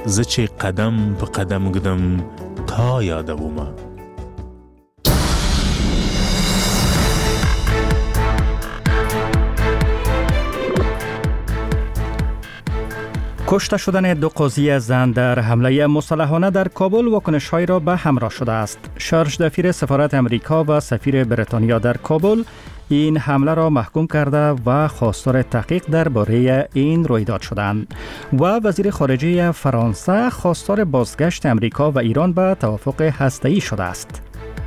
زچه قدم به قدم گدم تا یادوما. کشته شدن 2 قاضی زن در حمله مسلحانه در کابل واکنش‌هایی را به همراه شده است. شارژ دفیر سفارت امریکا و سفیر بریتانیا در کابل این حمله را محکوم کرده و خواستار تحقیق درباره این رویداد شدند و وزیر خارجه فرانسه خواستار بازگشت امریکا و ایران به توافق هسته‌ای شده است.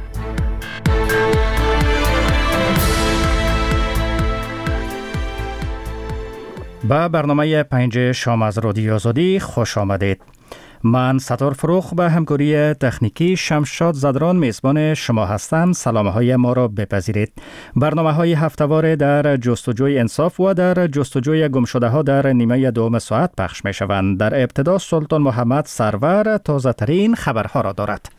به برنامه 5 شام از رادیو آزادی خوش آمدید. من ستار فروخ به همکاری تکنیکی شمشاد زدران میزبان شما هستم. سلامه های ما را بپذیرید. برنامه های هفته‌واره در جستجوی انصاف و در جستجوی گمشده ها در نیمه دوم ساعت پخش می شوند. در ابتدا سلطان محمد سرور تازه ترین خبرها را دارد.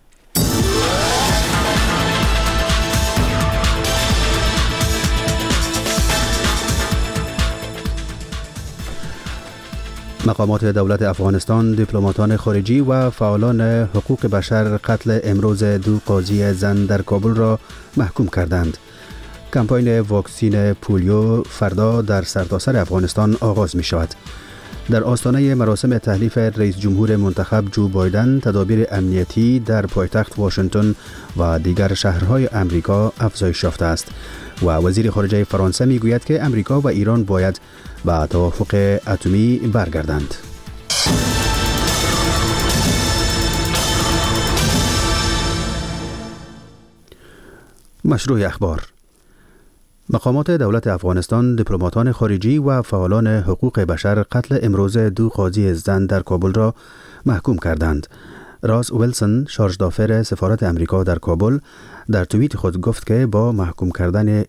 مقامات دولت افغانستان، دیپلماتان خارجی و فعالان حقوق بشر قتل امروز 2 قاضی زن در کابل را محکوم کردند. کمپاین واکسین پولیو فردا در سرتاسر افغانستان آغاز می شود. در آستانه مراسم تحلیف رئیس جمهور منتخب جو بایدن، تدابیر امنیتی در پایتخت واشنگتن و دیگر شهرهای امریکا افزایش یافته است و وزیر خارجه فرانسه می گوید که امریکا و ایران باید به توافق اتمی برگردند. مشروع اخبار. مقامات دولت افغانستان، دیپلماتان خارجی و فعالان حقوق بشر قتل امروز 2 قاضی زن در کابل را محکوم کردند. راس ویلسون، شارژ دافر سفارت امریکا در کابل، در توییت خود گفت که با محکوم کردن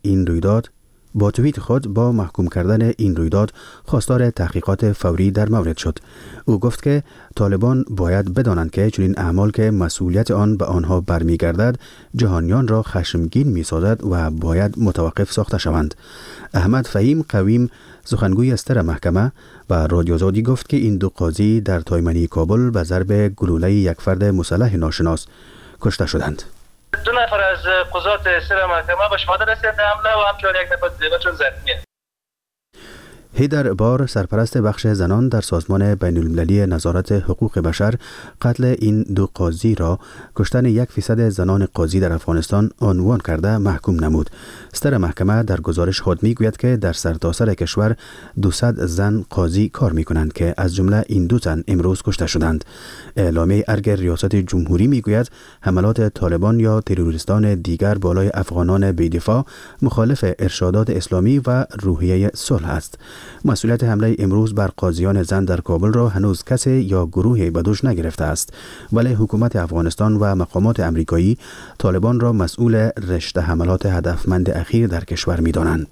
این رویداد خواستار تحقیقات فوری در مورد شد. او گفت که طالبان باید بدانند که چنین اعمال که مسئولیت آن به آنها برمیگردد جهانیان را خشمگین می‌سازد و باید متوقف ساخته شوند. احمد فهیم قویم، سخنگوی استر محکمه، و رادیو آزادی گفت که این 2 قاضی در تایمنی کابل به ضرب گلوله یک فرد مسلح ناشناس کشته شدند. 2 نفر از قضات استر محکمه به شهادت رسیدند حمله و همچنین 1 نفر دیگر زخمی است. هیدر بار، سرپرست بخش زنان در سازمان بین المللی نظارت حقوق بشر، قتل این 2 قاضی را کشتن 1% زنان قاضی در افغانستان عنوان کرده محکوم نمود. استر محکمه در گزارش خود میگوید که در سرتاسر کشور 200 زن قاضی کار میکنند که از جمله این 2 زن امروز کشته شدند. اعلامیه ارگ ریاست جمهوری میگوید حملات طالبان یا تروریستان دیگر بالای افغانان بی‌دفاع مخالف ارشادات اسلامی و روحیه صلح است. مسئولیت حمله امروز بر قاضیان زن در کابل را هنوز کسی یا گروهی به دوش نگرفته است، ولی حکومت افغانستان و مقامات امریکایی طالبان را مسئول رشته حملات هدفمند اخیر در کشور می‌دانند.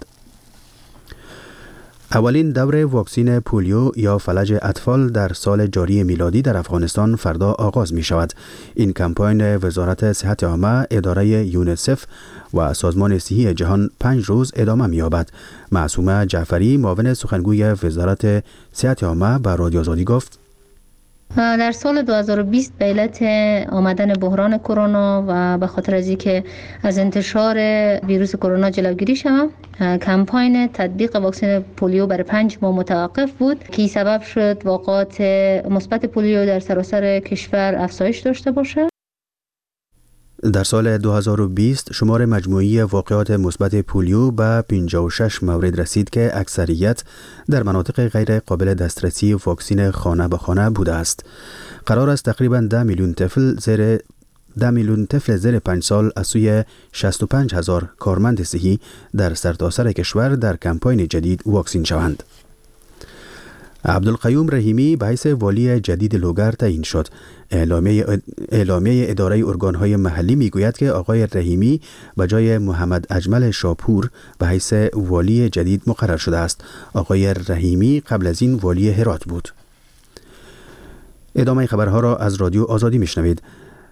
اولین دور واکسین پولیو یا فلج اطفال در سال جاری میلادی در افغانستان فردا آغاز می شود. این کمپاین وزارت صحت عامه، اداره یونیسف و سازمان صحی جهان 5 روز ادامه می یابد. معصومه جعفری، معاون سخنگوی وزارت صحت عامه، به رادیو آزادی گفت: در سال 2020 به علت آمدن بحران کرونا و به خاطر از اینکه از انتشار ویروس کرونا جلوگیری شود، کمپاین تطبیق واکسن پولیو برای 5 ماه متوقف بود که سبب شد واقعات مثبت پولیو در سراسر کشور افزایش داشته باشه. در سال 2020 شمار مجموعی واقعات مثبت پولیو به 56 مورد رسید که اکثریت در مناطق غیر قابل دسترسی واکسین خانه به خانه بوده است. قرار است تقریباً 10 میلیون طفل زیر 5 سال از سوی 65,000 کارمند صحی در سرتاسر کشور در کمپاین جدید واکسین شوند. عبدالقیوم رحیمی به حیث والی جدید لوگر تعیین شد. اعلامیه اداره ارگانهای محلی میگوید که آقای رحیمی به جای محمد اجمل شاپور به حیث والی جدید مقرر شده است. آقای رحیمی قبل از این والی هرات بود. ادامه خبرها را از رادیو آزادی میشنوید.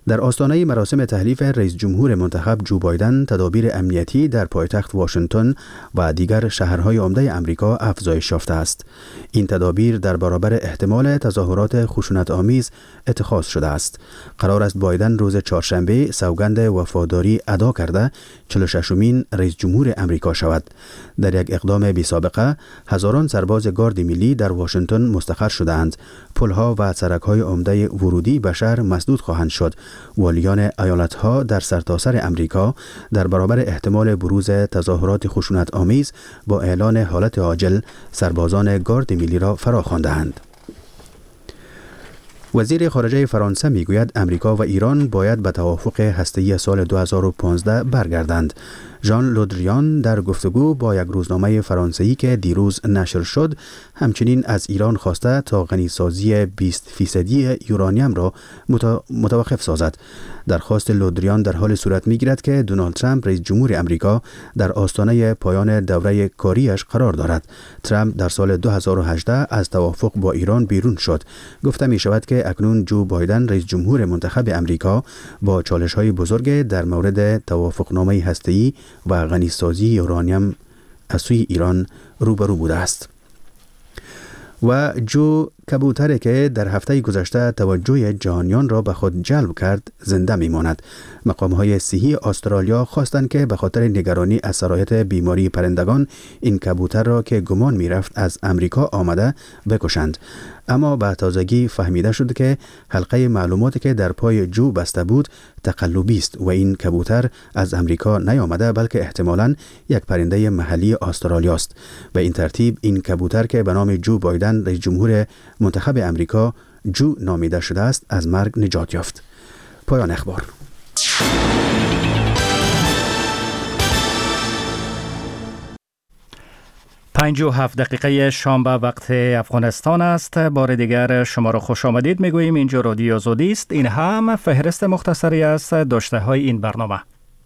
در آستانه مراسم تحلیف رئیس جمهور منتخب جو بایدن، تدابیر امنیتی در پایتخت واشنگتن و دیگر شهرهای عمده امریکا افزایش یافته است. این تدابیر در برابر احتمال تظاهرات خشونت‌آمیز اتخاذ شده است. قرار است بایدن روز چهارشنبه سوگند وفاداری ادا کرده 46مین رئیس جمهور امریکا شود. در یک اقدام بی‌سابقه، هزاران سرباز گارد ملی در واشنگتن مستقر شده‌اند. پل‌ها و سرک‌های عمده ورودی به شهر مسدود خواهند شد. والیان ایالت‌ها در سرتاسر امریکا در برابر احتمال بروز تظاهرات خشونت‌آمیز با اعلان حالت عاجل سربازان گارد ملی را فراخوانده‌اند. وزیر خارجه فرانسه میگوید امریکا و ایران باید به توافق هسته‌ای سال 2015 برگردند. ژان لودریان در گفتگو با یک روزنامه فرانسوی که دیروز نشر شد، همچنین از ایران خواسته تا غنیسازی 20% یورانیم را متوقف سازد. درخواست لودریان در حال صورت میگیرد که دونالد ترامپ رئیس جمهور امریکا در آستانه پایان دوره کاریش قرار دارد. ترامپ در سال 2018 از توافق با ایران بیرون شد. گفته می شود که اکنون جو بایدن رئیس جمهور منتخب امریکا با چالش‌های بزرگ در مورد توافقنامه هسته‌ای و غنیسازی یورانیم از سوی ایران روبرو بوده است. و جو کبوتری که در هفته گذشته توجه جهانیان را به خود جلب کرد زنده میماند. مقام‌های صحی استرالیا خواستند که به خاطر نگرانی از سرایت بیماری پرندگان این کبوتر را که گمان می‌رفت از امریکا آمده بکشند. اما به تازگی فهمیده شد که حلقه معلوماتی که در پای جو بسته بود تقلبی است و این کبوتر از امریکا نیامده بلکه احتمالاً یک پرنده محلی استرالیا است. به این ترتیب این کبوتر که به نام جو بایدن رئیس جمهور منتخب امریکا جو نامیده شده است از مرگ نجات یافت. پایان اخبار. 57 دقیقه شام به وقت افغانستان است. بار دیگر شما را خوش آمدید میگوییم. اینجا رادیو زودی است. این هم فهرست مختصری است داشته های این برنامه.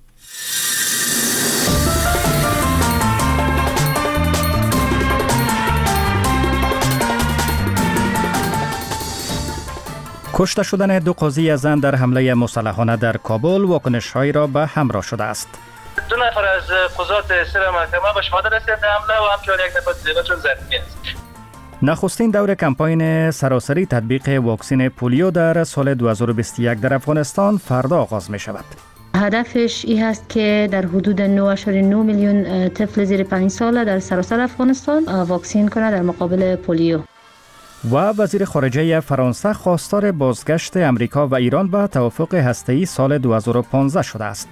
کشته شدن 2 قاضی زن در حمله مسلحانه در کابل واکنش‌هایی را به همراه شده است. 2 نفر از قضات سر محکمه به شهادت رسیدند حمله و همچنین یک نفر دیگر چون زخمی است. نخستین دور کمپاین سراسری تطبیق واکسن پولیو در سال 2021 در افغانستان فردا آغاز می شود. هدفش این هست که در حدود 9.9 میلیون طفل زیر 5 ساله در سراسر افغانستان واکسین کنه در مقابل پولیو. و وزیر خارجه فرانسه خواستار بازگشت امریکا و ایران به توافق هسته‌ای سال 2015 شده است.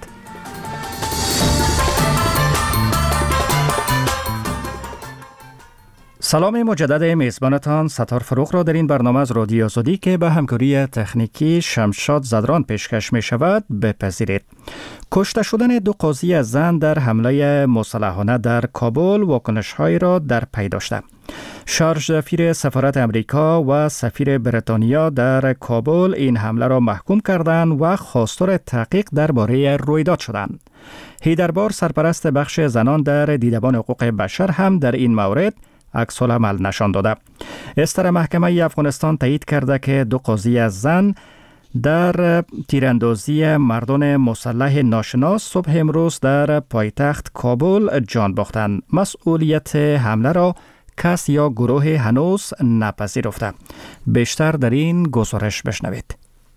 سلام مجدد میزبانتان ستار فروخ را در این برنامه از رادیو زودی که به همکاری تکنیکی شمشاد زدران پیشکش می شود بپذیرید. کشته شدن 2 قاضی زن در حمله مسلحانه در کابل واکنش‌هایی را در پی داشته. شارژ دفیر سفارت امریکا و سفیر بریتانیا در کابل این حمله را محکوم کردند و خواستار تحقیق درباره رویداد شدند. هیدربار سرپرست بخش زنان در دیدبان حقوق بشر هم در این مورد عکس العمل نشان داده. استر محکمه افغانستان تایید کرده که 2 قاضی از زن در تیراندازی مردان مسلح ناشناس صبح امروز در پایتخت کابل جان باختند. مسئولیت حمله را کس یا گروه هنوز نپذیرفته. بیشتر در این گزارش بشنوید.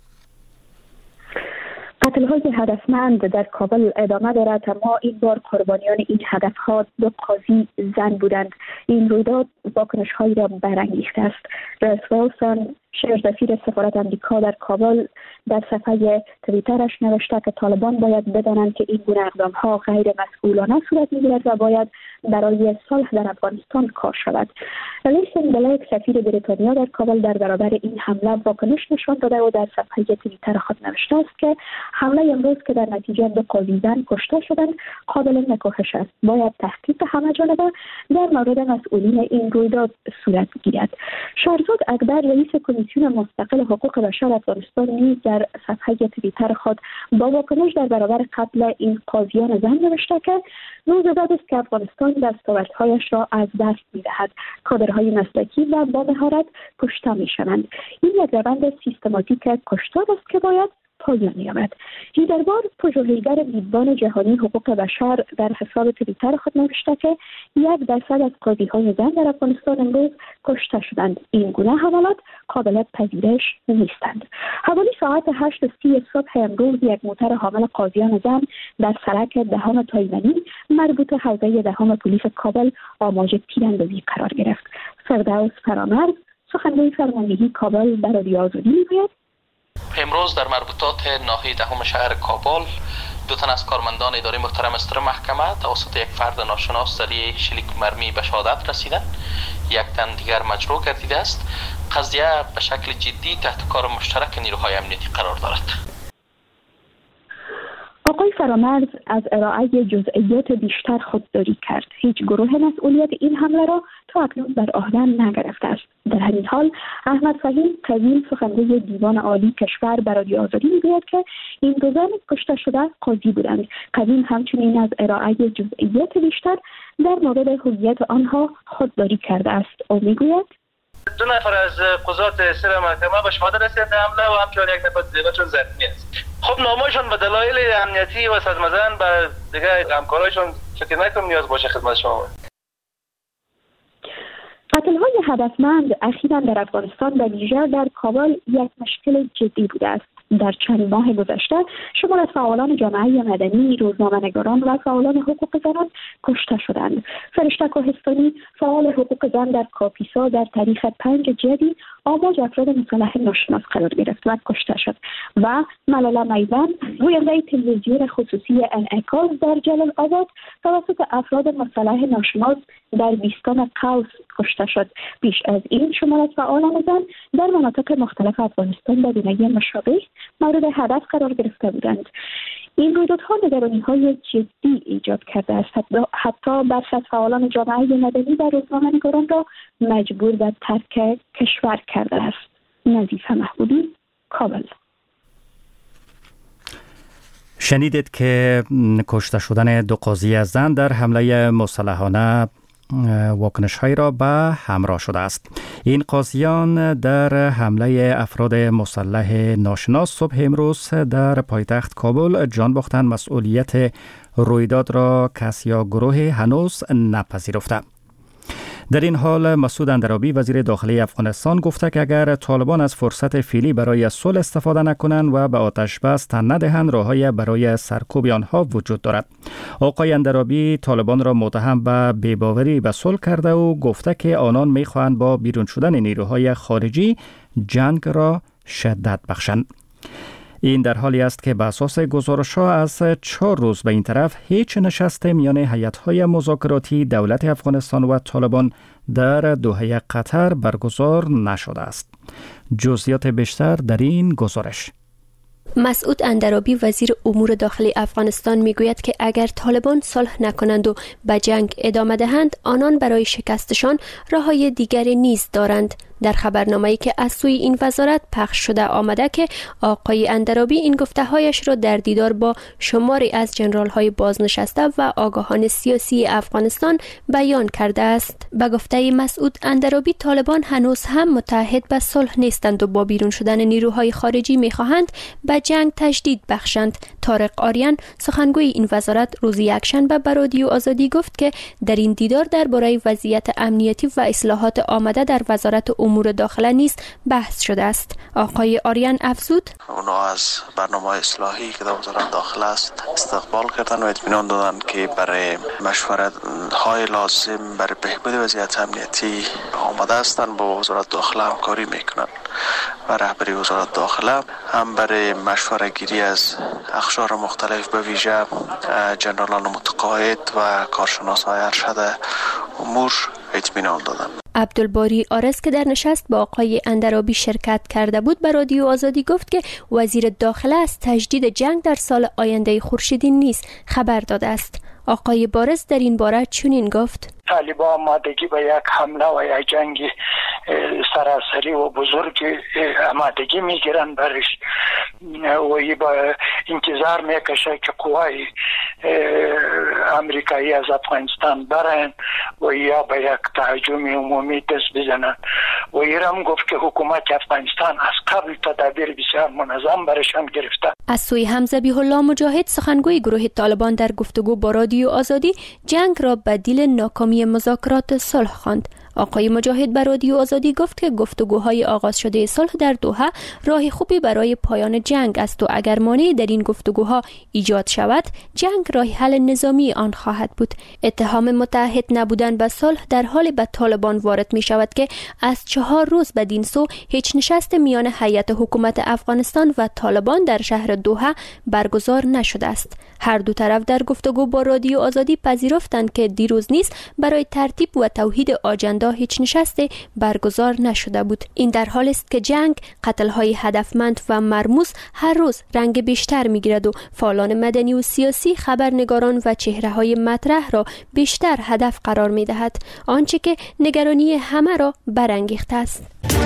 قتل‌های هدفمند در کابل ادامه دارد، اما این بار قربانیان این هدف‌ها 2 قاضی زن بودند. این رویداد واکنش‌هایی را برانگیخته است. رئیس ویلسون شارژ دفیر سفارت امریکا در کابل در صفحه توییترش نوشته که طالبان باید بدانند که این گونه اقدام‌ها غیر مسئولانه صورت می‌گیرد و باید برای صلح در افغانستان کار شود. الیسن بلیک سفیر بریتانیا در کابل در برابر این حمله واکنش نشان داده و در صفحه توییتر خود نوشته است که حمله امروز که در نتیجه 2 قاضی زن کشته شدند قابل نکوهش است. باید تحقیق همه جانبه در مورد مسئولین این رویداد صورت گیرد. شهرزاد اکبر رئیس کمیسیون مستقل حقوق بشر افغانستان نیز در صفحه توییتر خود با واکنش در برابر قتل این قاضیان زن نوشته که روز بعد است که افغانستان دستاوردهایش را از دست می‌دهد. کادرهای مسلکی و با مهارت کشته می‌شوند. این یک روند سیستماتیک کشتار است که باید پایان می‌یابد. هیدربار پژوهشگر میزبان جهانی حقوق بشر در حساب توییتر خود نوشته که 1% از قاضی‌های زن در افغانستان امروز کشته شدند. این گونه حملات قابل پذیرش نیستند. حوالی ساعت 8:30 صبح امروز یک موتر حامل قاضیان زن در سرک دهم تایمنی مربوط حوزه دهم پلیس کابل آماج تیراندازی قرار گرفت. فردوس فرامرز سخنگوی فرماندهی کابل در رادیو آزادی میگوید امروز در مربوطات ناحیه دهم شهر کابل دو تن از کارمندان اداره محترم استر محکمه توسط یک فرد ناشناس ذریعه شلیک مرمی به شهادت رسیدند. یک تن دیگر مجروح گردیده است. قضیه به شکل جدی تحت کار مشترک نیروهای امنیتی قرار دارد. آقای فرامرز از ارائه جزئیات بیشتر خودداری کرد. هیچ گروه مسئولیت این حمله را تا اکنون بر عهده نگرفته است. در همین حال احمد فهیم قویم سخنگوی دیوان عالی کشور بر رادیو آزادی میگوید که این دو زن کشته شده قاضی بودند. قویم همچنین از ارائه جزئیات بیشتر در مورد هویت آنها خودداری کرده است. او میگوید 2 نفر از قضات سر محکمه به شهادت رسیدند حمله و همچنین 1 نفر دیگر چون زخمی است. خب نامه‌شان به دلایل امنیتی و صدمه‌زن به دیگر همکارایشون فکر نکنم نیاز باشه خدمت شما. قتل‌های هدفمند اخیراً در افغانستان و ویژه در کابل یک مشکل جدی بوده است. در چند ماه گذشته شمار از فعالان جامعه مدنی، روزنامه‌نگاران و فعالان حقوق زنان کشته شدند. فرشته کوهستانی فعال حقوق زن در کاپیسا در تاریخ 5 جدی آماج افراد مسلح ناشناس قرار گرفت و کشته شد و ملاله میدان گوینده تلویزیون خصوصی انعکاس در جلال آباد توسط افراد مسلح ناشناس در بیستان قوس کشته شد. پیش از این شمار از فعالان زن در مناطق مختلف افغانستان به گونه مشابه مورد هدف قرار گرفته بودند. این رویدادها نگرانی‌های جدی ایجاد کرده است. حتی برخی از فعالان جامعه مدنی و روزنامه‌نگاران را مجبور به ترک کشور کرده است. نظیفه محبوبی، کابل. شنیدید که کشته شدن 2 قاضی زن در حمله مسلحانه واکنش‌هایی را به همراه شده است. این قاضیان در حمله افراد مسلح ناشناس صبح امروز در پایتخت کابل جان باختند. مسئولیت رویداد را کس یا گروه هنوز نپذیرفته. در این حال مسعود اندرابی وزیر داخلی افغانستان گفته که اگر طالبان از فرصت فعلی برای صلح استفاده نکنند و به آتش بس تن ندهند راه‌های برای سرکوب آنها وجود دارد. آقای اندرابی طالبان را متهم به بی‌باوری به صلح کرده و گفته که آنان می‌خواهند با بیرون شدن نیروهای خارجی جنگ را شدت بخشند. این در حالی است که به اساس گزارش‌ها از 4 روز به این طرف هیچ نشست میان هیئت‌های مذاکراتی دولت افغانستان و طالبان در دوحه قطر برگزار نشده است. جزئیات بیشتر در این گزارش. مسعود اندرابی وزیر امور داخلی افغانستان میگوید که اگر طالبان صلح نکنند و به جنگ ادامه دهند آنان برای شکستشان راه‌های دیگری نیز دارند. در خبرنامه‌ای که از سوی این وزارت پخش شده آمده که آقای اندرابی این گفته‌هایش را در دیدار با شماری از ژنرال‌های بازنشسته و آگاهان سیاسی افغانستان بیان کرده است. به گفته مسعود اندرابی طالبان هنوز هم متحد به صلح نیستند و با بیرون شدن نیروهای خارجی می‌خواهند به جنگ تجدید بخشند. طارق آریان سخنگوی این وزارت روز یکشنبه به رادیو آزادی گفت که در این دیدار درباره وضعیت امنیتی و اصلاحات آمده در وزارت امور داخله نیز بحث شده است. آقای آریان افزود اونا از برنامه اصلاحی که در وزارت داخله است استقبال کردن و اطمینان دادن که برای مشورت های لازم برای بهبود وضعیت امنیتی آماده هستند با وزارت داخله همکاری میکنند و رهبری وزارت داخله هم برای مشوره گیری از اقشار مختلف به ویژه جنرالان متقاعد و کارشناسان ارشد امور اطمینان دادند. عبدالباری آرس که در نشست با آقای اندرابی شرکت کرده بود به رادیو آزادی گفت که وزیر داخله از تجدید جنگ در سال آینده خورشیدی نیز خبر داده است. آقای بارز در این باره چنین گفت: طالبان آمادگی به یک حمله و یک جنگ سراسری و بزرگ آمادگی میگیرن برش و با انتظار میکشه که قوای امریکایی از افغانستان برن و یا به یک تهاجم عمومی دست بزنند. و ایران گفت که حکومت افغانستان از قبل تدابیر بسیار منظم برشان گرفته. از سوی هم ذبیح الله مجاهد سخنگوی گروه طالبان در گفتگو با رادیو آزادی جنگ را بدیل ناکامی مذاکرات صلح خواند. آقای مجاهد بر رادیو آزادی گفت که گفتگوهای آغاز شده صلح در دوحه راه خوبی برای پایان جنگ است و اگر مانعی در این گفتگوها ایجاد شود جنگ راه حل نظامی آن خواهد بود. اتهام متعهد نبودن به صلح در حال به طالبان وارد می شود که از 4 روز بدین سو هیچ نشست میان هیئت حکومت افغانستان و طالبان در شهر دوحه برگزار نشده است. هر دو طرف در گفتگو با رادیو آزادی پذیرفتند که دیروز نیز برای ترتیب و توحید آجنده هیچ نشستی برگزار نشده بود. این در حالی است که جنگ، قتل‌های هدفمند و مرموز هر روز رنگ بیشتر می‌گیرد و فعالان مدنی و سیاسی، خبرنگاران و چهره‌های مطرح را بیشتر هدف قرار می‌دهد، آنچه که نگرانی همه را برانگیخته است.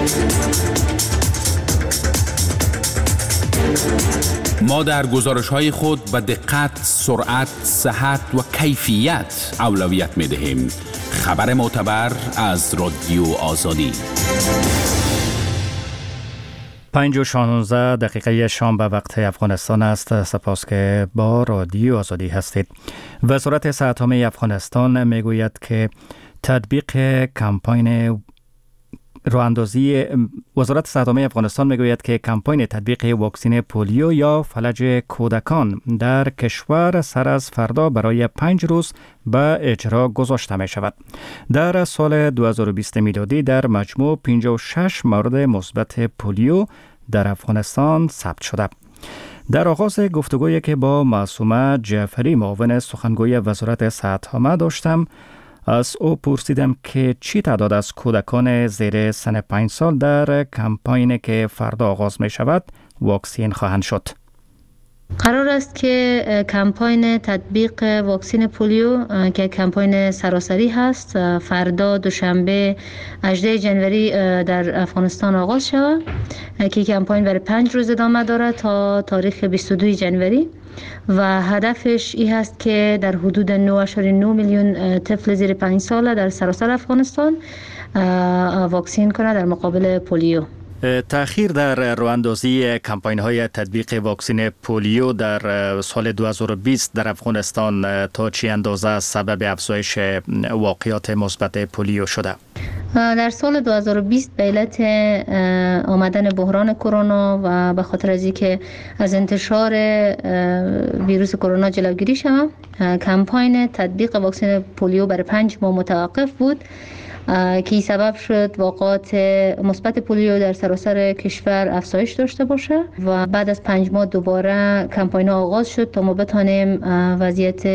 ما در گزارش‌های خود به دقت، سرعت، صحت و کیفیت اولویت می‌دهیم. خبر معتبر از رادیو آزادی. 5:16 شام به وقت افغانستان است. سپاس که با رادیو آزادی هستید. وزارت صحت عامه افغانستان میگوید که تطبیق کمپاین وزارت صحت عامه افغانستان میگوید که کمپاین تطبیق واکسن پولیو یا فلج کودکان در کشور سر از فردا برای 5 روز به اجرا گذاشته می شود. در سال 2020 میلادی در مجموع 56 مورد مثبت پولیو در افغانستان ثبت شده. در آغاز گفتگویی که با معصومه جعفری معاون سخنگوی وزارت صحت عامه داشتم، از او پرسیدم که چی تعداد از کودکان زیر سن 5 سال در کمپاینی که فردا آغاز می شود واکسین خواهند شد. قرار است که کمپاین تطبیق واکسن پولیو که کمپاین سراسری هست فردا دوشنبه 18 جنوری در افغانستان آغاز شود که کمپاین برای 5 روز ادامه دارد تا تاریخ 22 جنوری و هدفش این هست که در حدود 9.9 میلیون طفل زیر 5 ساله در سراسر افغانستان واکسین کنه در مقابل پولیو. تأخیر در راه‌اندازی کمپاین‌های تطبیق واکسن پولیو در سال 2020 در افغانستان تا چه اندازه سبب افزایش واقعات مثبت پولیو شده؟ در سال 2020 به علت آمدن بحران کرونا و به خاطر از اینکه از انتشار ویروس کرونا جلوگیری شود، کمپاین تطبیق واکسن پولیو برای 5 ماه متوقف بود که سبب شد واقعات مثبت پولیو در سراسر کشور افزایش داشته باشه و بعد از 5 ماه دوباره کمپاین آغاز شد تا ما بتانیم وضعیت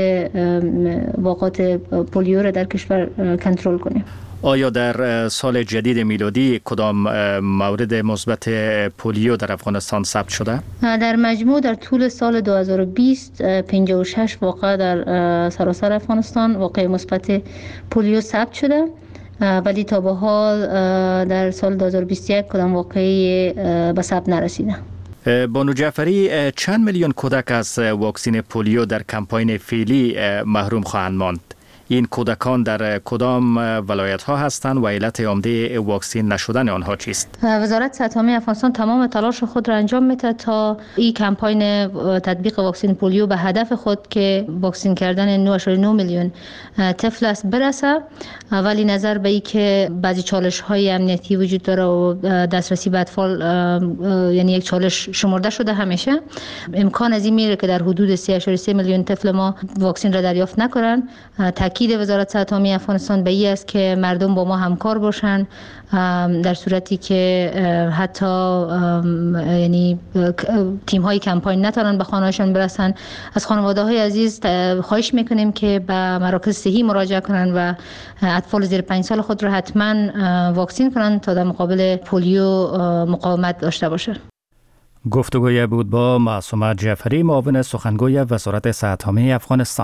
واقعات پولیو را در کشور کنترل کنیم. آیا در سال جدید میلادی کدام مورد مثبت پولیو در افغانستان ثبت شده؟ در مجموع در طول سال 2020 56 واقع در سراسر افغانستان واقع مثبت پولیو ثبت شده، ولی تا به حال در سال 2021 کدام واقعی به ثبت نرسیده. بانو جعفری، چند میلیون کودک از واکسن پولیو در کمپاین فعلی محروم خواهند ماند؟ این کودکان در کدام ولایت ها هستند و علت عمده واکسین نشدن آنها چیست؟ وزارت صحت عامه افغانستان تمام تلاش خود را انجام میده تا این کمپاین تطبیق واکسن پولیو به هدف خود که واکسین کردن 9.9 میلیون طفل است برسه، ولی نظر به این که بعضی چالش های امنیتی وجود داره و دسترسی به اطفال یعنی یک چالش شمرده شده، همیشه امکان از این میره که در حدود 3.3 میلیون طفل ما واکسین را دریافت نکنن. تاکید وزارت صحت عامه افغانستان به این است که مردم با ما همکار باشن در صورتی که حتی یعنی تیم های کمپاین نتونن به خانه‌هاشون برسن. از خانواده های عزیز خواهش میکنیم که به مراکز صحی مراجعه کنن و اطفال زیر 5 سال خود را حتما واکسین کنن تا در مقابل پولیو مقاومت داشته باشه. گفتگوی بود با معصومه جعفری معاون سخنگوی وزارت صحت عامه افغانستان.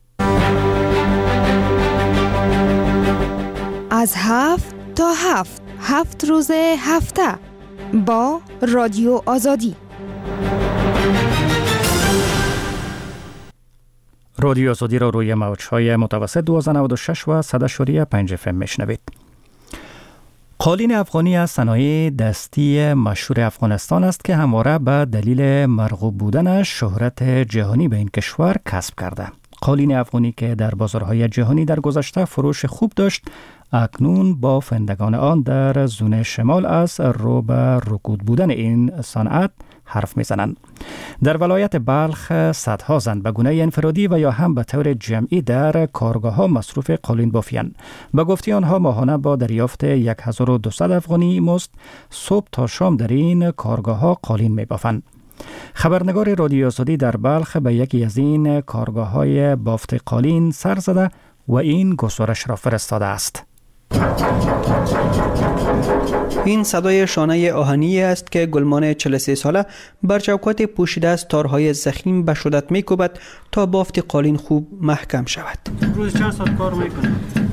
از 7 تا 7 روز هفته با رادیو آزادی. رادیو آزادی را روی موج‌های متوسط 1296 و 100.5 FM میشنوید. قالین افغانی از صنایع دستی مشهور افغانستان است که همواره به دلیل مرغوب بودنش شهرت جهانی به این کشور کسب کرده. قالین افغانی که در بازارهای جهانی در گذشته فروش خوب داشت، اکنون بافندگان آن در زون شمال از رو به رکود بودن این صنعت حرف میزنند. در ولایت بلخ صدها زن به گونه انفرادی و یا هم به طور جمعی در کارگاه‌ها مصروف قالین بافی‌اند. به گفته آنها ماهانه با دریافت 1200 افغانی مزد صبح تا شام در این کارگاه‌ها قالین می‌بافند. خبرنگار رادیو آزادی در بلخ به یکی از این کارگاه‌های بافت قالین سر زده و این گزارش را فرستاده است. این صدای شانه آهنی است که گلمان 43 ساله بر چوکات پوشیده از تارهای ضخیم به شدت می‌کوبد تا بافت قالین خوب محکم شود. روز چند ساعت کار می‌کنه؟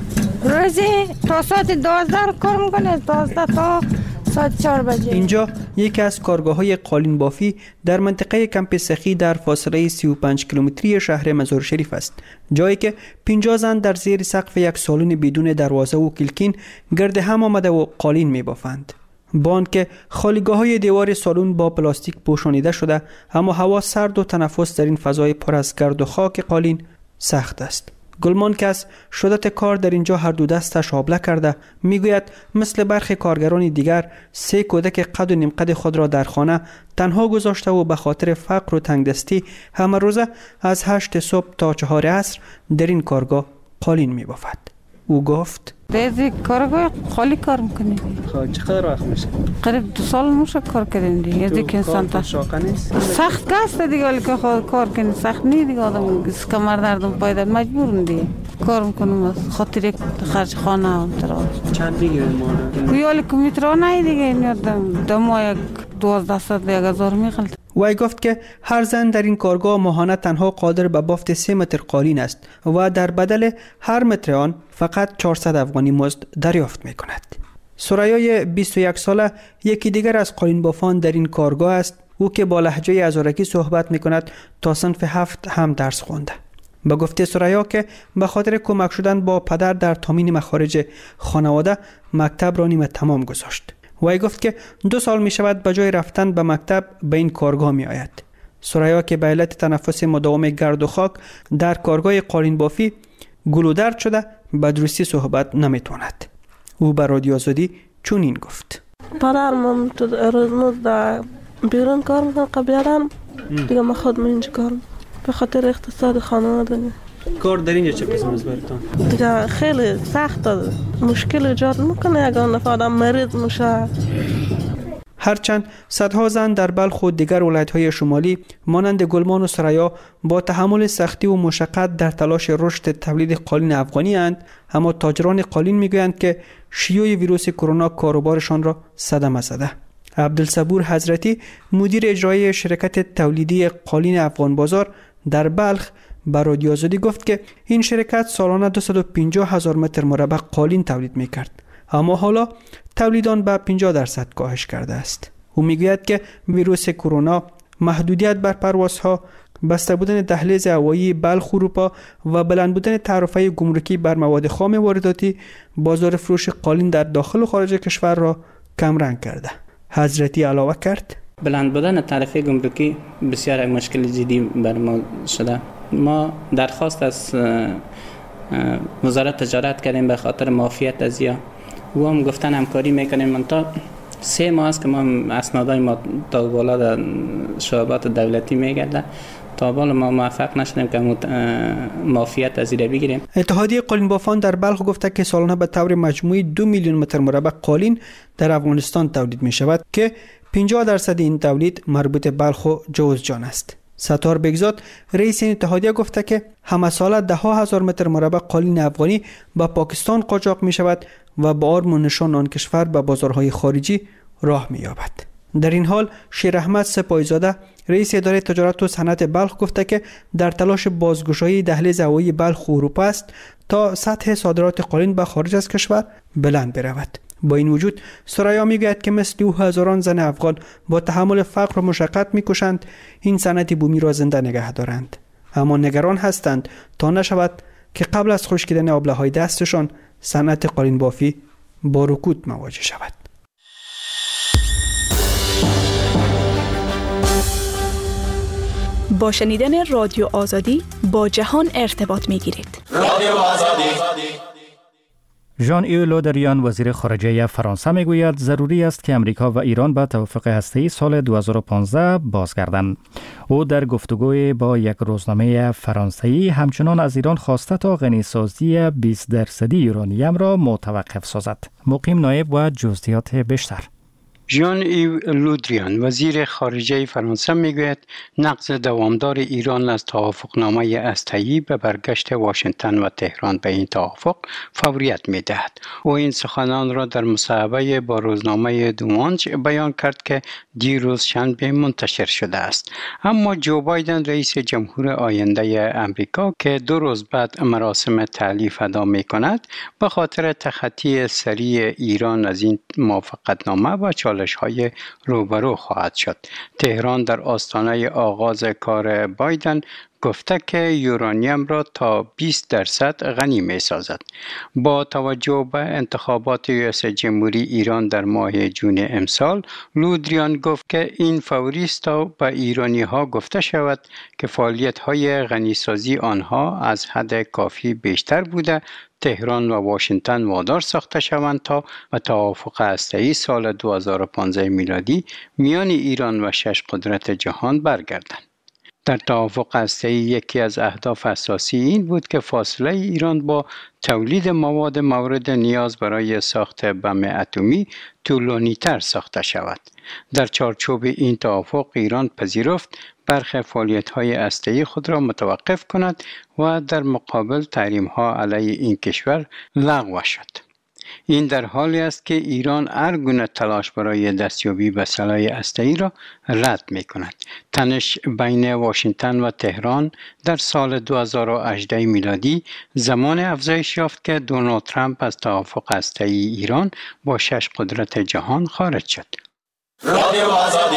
روزی تا ساعت 12 کار می‌کنه، 12 تا ساعت 4 بجه. اینجا یکی از کارگاه‌های قالین بافی در منطقه کمپ سخی در فاصله 35 کیلومتری شهر مزار شریف است. جایی که 50 زن در زیر سقف یک سالن بدون دروازه و کلکین گرد هم آمده و قالین می‌بافند. با آنکه خالیگاه‌های دیوار سالن با پلاستیک پوشانیده شده، اما هوا سرد و تنفس در این فضای پر از گرد و خاک قالین سخت است. گلمان که از شدت کار در اینجا هر دو دستش آبله کرده، میگوید مثل برخی کارگران دیگر 3 کودک قد و نیم قد خود را در خانه تنها گذاشته و به خاطر فقر و تنگدستی همه روزه از 8 صبح تا 4 عصر در این کارگاه قالین میبافد. او گفت دیزی کارگاه خالی کار میکنی. چقدر وقت میشه؟ قریب 2 سال میشه کار کردیم دیگه. یزی که انسان تا سخت کاست دیگه، ولی که کار کنی سخت نی دیگه. آدم کمر دردم پای درد مجبورم دیگه کار میکنم خاطر یک خرج خانه هم ترا. چند میگیره ماهانه؟ یالی کمیترا نه دیگه، دما یک 1200 1000 میخلد. وی گفت که هر زن در این کارگاه ماهانه تنها قادر به بافت 3 متر قالین است و در بدل هر متر آن فقط 400 افغانی مزد دریافت می کند. سرایای 21 ساله یکی دیگر از قالین بافان در این کارگاه است. او که با لهجه ازارکی صحبت می کند تا صنف 7 هم درس خونده. به گفته سرایا که به خاطر کمک شدن با پدر در تامین مخارج خانواده مکتب را نیمه تمام گذاشت. وی گفت که 2 سال می شود به جای رفتن به مکتب به این کارگاه می آید. سرایا که به علت تنفس مداوم گرد و خاک در کارگاه قالین بافی گلو درد شده به درستی صحبت نمی تواند. او به رادیو آزادی چنین گفت: پدرم تو روز در بیرون کار میکنم، قبلا دیگه من خودم اینجا کار به خاطر اقتصاد خانواده. کار در اینجا چه قسم است براتون؟ دیگه خیلی سخت مشکل ایجاد میکنه اگر نفر آدم مریض میشه. هرچند صدها زن در بلخ و دیگر ولایت‌های شمالی مانند گلمان و سرایا با تحمل سختی و مشقت در تلاش رشد تولید قالین افغانی اند، اما تاجران قالین میگویند که شیوع ویروس کرونا کاروبارشان را صدمه زده. عبدالصبور حضرتی مدیر اجرایی شرکت تولیدی قالین افغان بازار در بلخ به رادیو آزادی گفت که این شرکت سالانه 250,000 متر مربع قالین تولید می‌کرد، اما حالا تولید آن به 50% کاهش کرده است. او میگوید که ویروس کرونا، محدودیت بر پروازها، بسته بودن دهلیز هوایی بلخ اروپا و بلند بودن تعرفه گمرکی بر مواد خام وارداتی بازار فروش قالین در داخل و خارج کشور را کم رنگ کرده. حضرتی علاوه کرد: بلند بودن تعرفه گمرکی بسیار مشکل جدی بر ما شده. ما درخواست از وزارت تجارت کردیم به خاطر معافیت از یا و هم گفتن همکاری میکنیم. من تا 3 ماه است که ما اسنادای ما تا بالا در شعبات دولتی میگرده، تا بالا ما موفق نشدیم که معافیت از ایره بگیریم. اتحادیه قالین بافان در بلخ گفته که سالانه به طور مجموعی 2 میلیون متر مربع قالین در افغانستان تولید می شود که 50% این تولید مربوط بلخ و جوزجان است. ستار بگزاد رئیس اتحادیه گفته که همه ساله 10,000 متر مربع قالین افغانی به پاکستان قاچاق می شود و با آرم و نشان آن کشور به بازارهای خارجی راه می یابد. در این حال شیر احمد سپاهیزاده رئیس اداره تجارت و صنعت بلخ گفته که در تلاش بازگشایی دهلیز هوایی بلخ و اروپا است تا سطح صادرات قالین به خارج از کشور بلند برود. با این وجود سرایا میگوید که مثل او هزاران زن افغان با تحمل فقر و مشقت میکشند این صنعت بومی را زنده نگه دارند. اما نگران هستند تا نشود که قبل از خشکیدن آبله‌های دستشان صنعت قالین بافی با رکود مواجه شود. با شنیدن رادیو آزادی با جهان ارتباط می‌گیرید. رادیو آزادی. ژان ایو لودریان وزیر خارجه فرانسه میگوید ضروری است که امریکا و ایران به توافق هسته‌ای سال 2015 بازگردند. او در گفتگوی با یک روزنامه فرانسوی همچنان از ایران خواسته تا غنیسازی 20% یورانیم را متوقف سازد. مقیم نایب و جزئیات بیشتر. ژان ایو لودریان وزیر خارجه فرانسه میگوید نقض دوامدار ایران از توافقنامه هسته‌ای به برگشت واشنگتن و تهران به این توافق فوریت میدهد. او این سخنان را در مصاحبه با روزنامه دومانج بیان کرد که دیروز شنبه منتشر شده است. اما جو بایدن رئیس جمهور آینده امریکا که 2 روز بعد مراسم تألیف ادا میکند به خاطر تخطی سریع ایران از این موافقتنامه و چالش‌های روبرو خواهد شد. تهران در آستانه آغاز کار بایدن گفته که یورانیم را تا 20% غنی می سازد. با توجه به انتخابات ریاست جمهوری ایران در ماه جون امسال، لودریان گفت که این فوری است تا به ایرانی ها گفته شود که فعالیت های غنیسازی آنها از حد کافی بیشتر بوده، تهران و واشنگتن وادار ساخته شوند تا به توافق هسته‌ای سال 2015 میلادی میان ایران و 6 قدرت جهان برگردند. در توافق هسته‌ای یکی از اهداف اساسی این بود که فاصله ایران با تولید مواد مورد نیاز برای ساخت بم اتمی طولانی‌تر ساخته شود. در چارچوب این توافق ایران پذیرفت برخی فعالیت‌های هسته‌ای خود را متوقف کند و در مقابل تحریم‌ها علیه این کشور لغو شد. این در حالی است که ایران هر گونه تلاش برای دستیابی به سلاح هسته‌ای را رد می‌کند. تنش بین واشنگتن و تهران در سال 2018 میلادی زمان افزایش یافت که دونالد ترامپ از توافق هسته‌ای ایران با 6 قدرت جهان خارج شد. رادیو آزادی.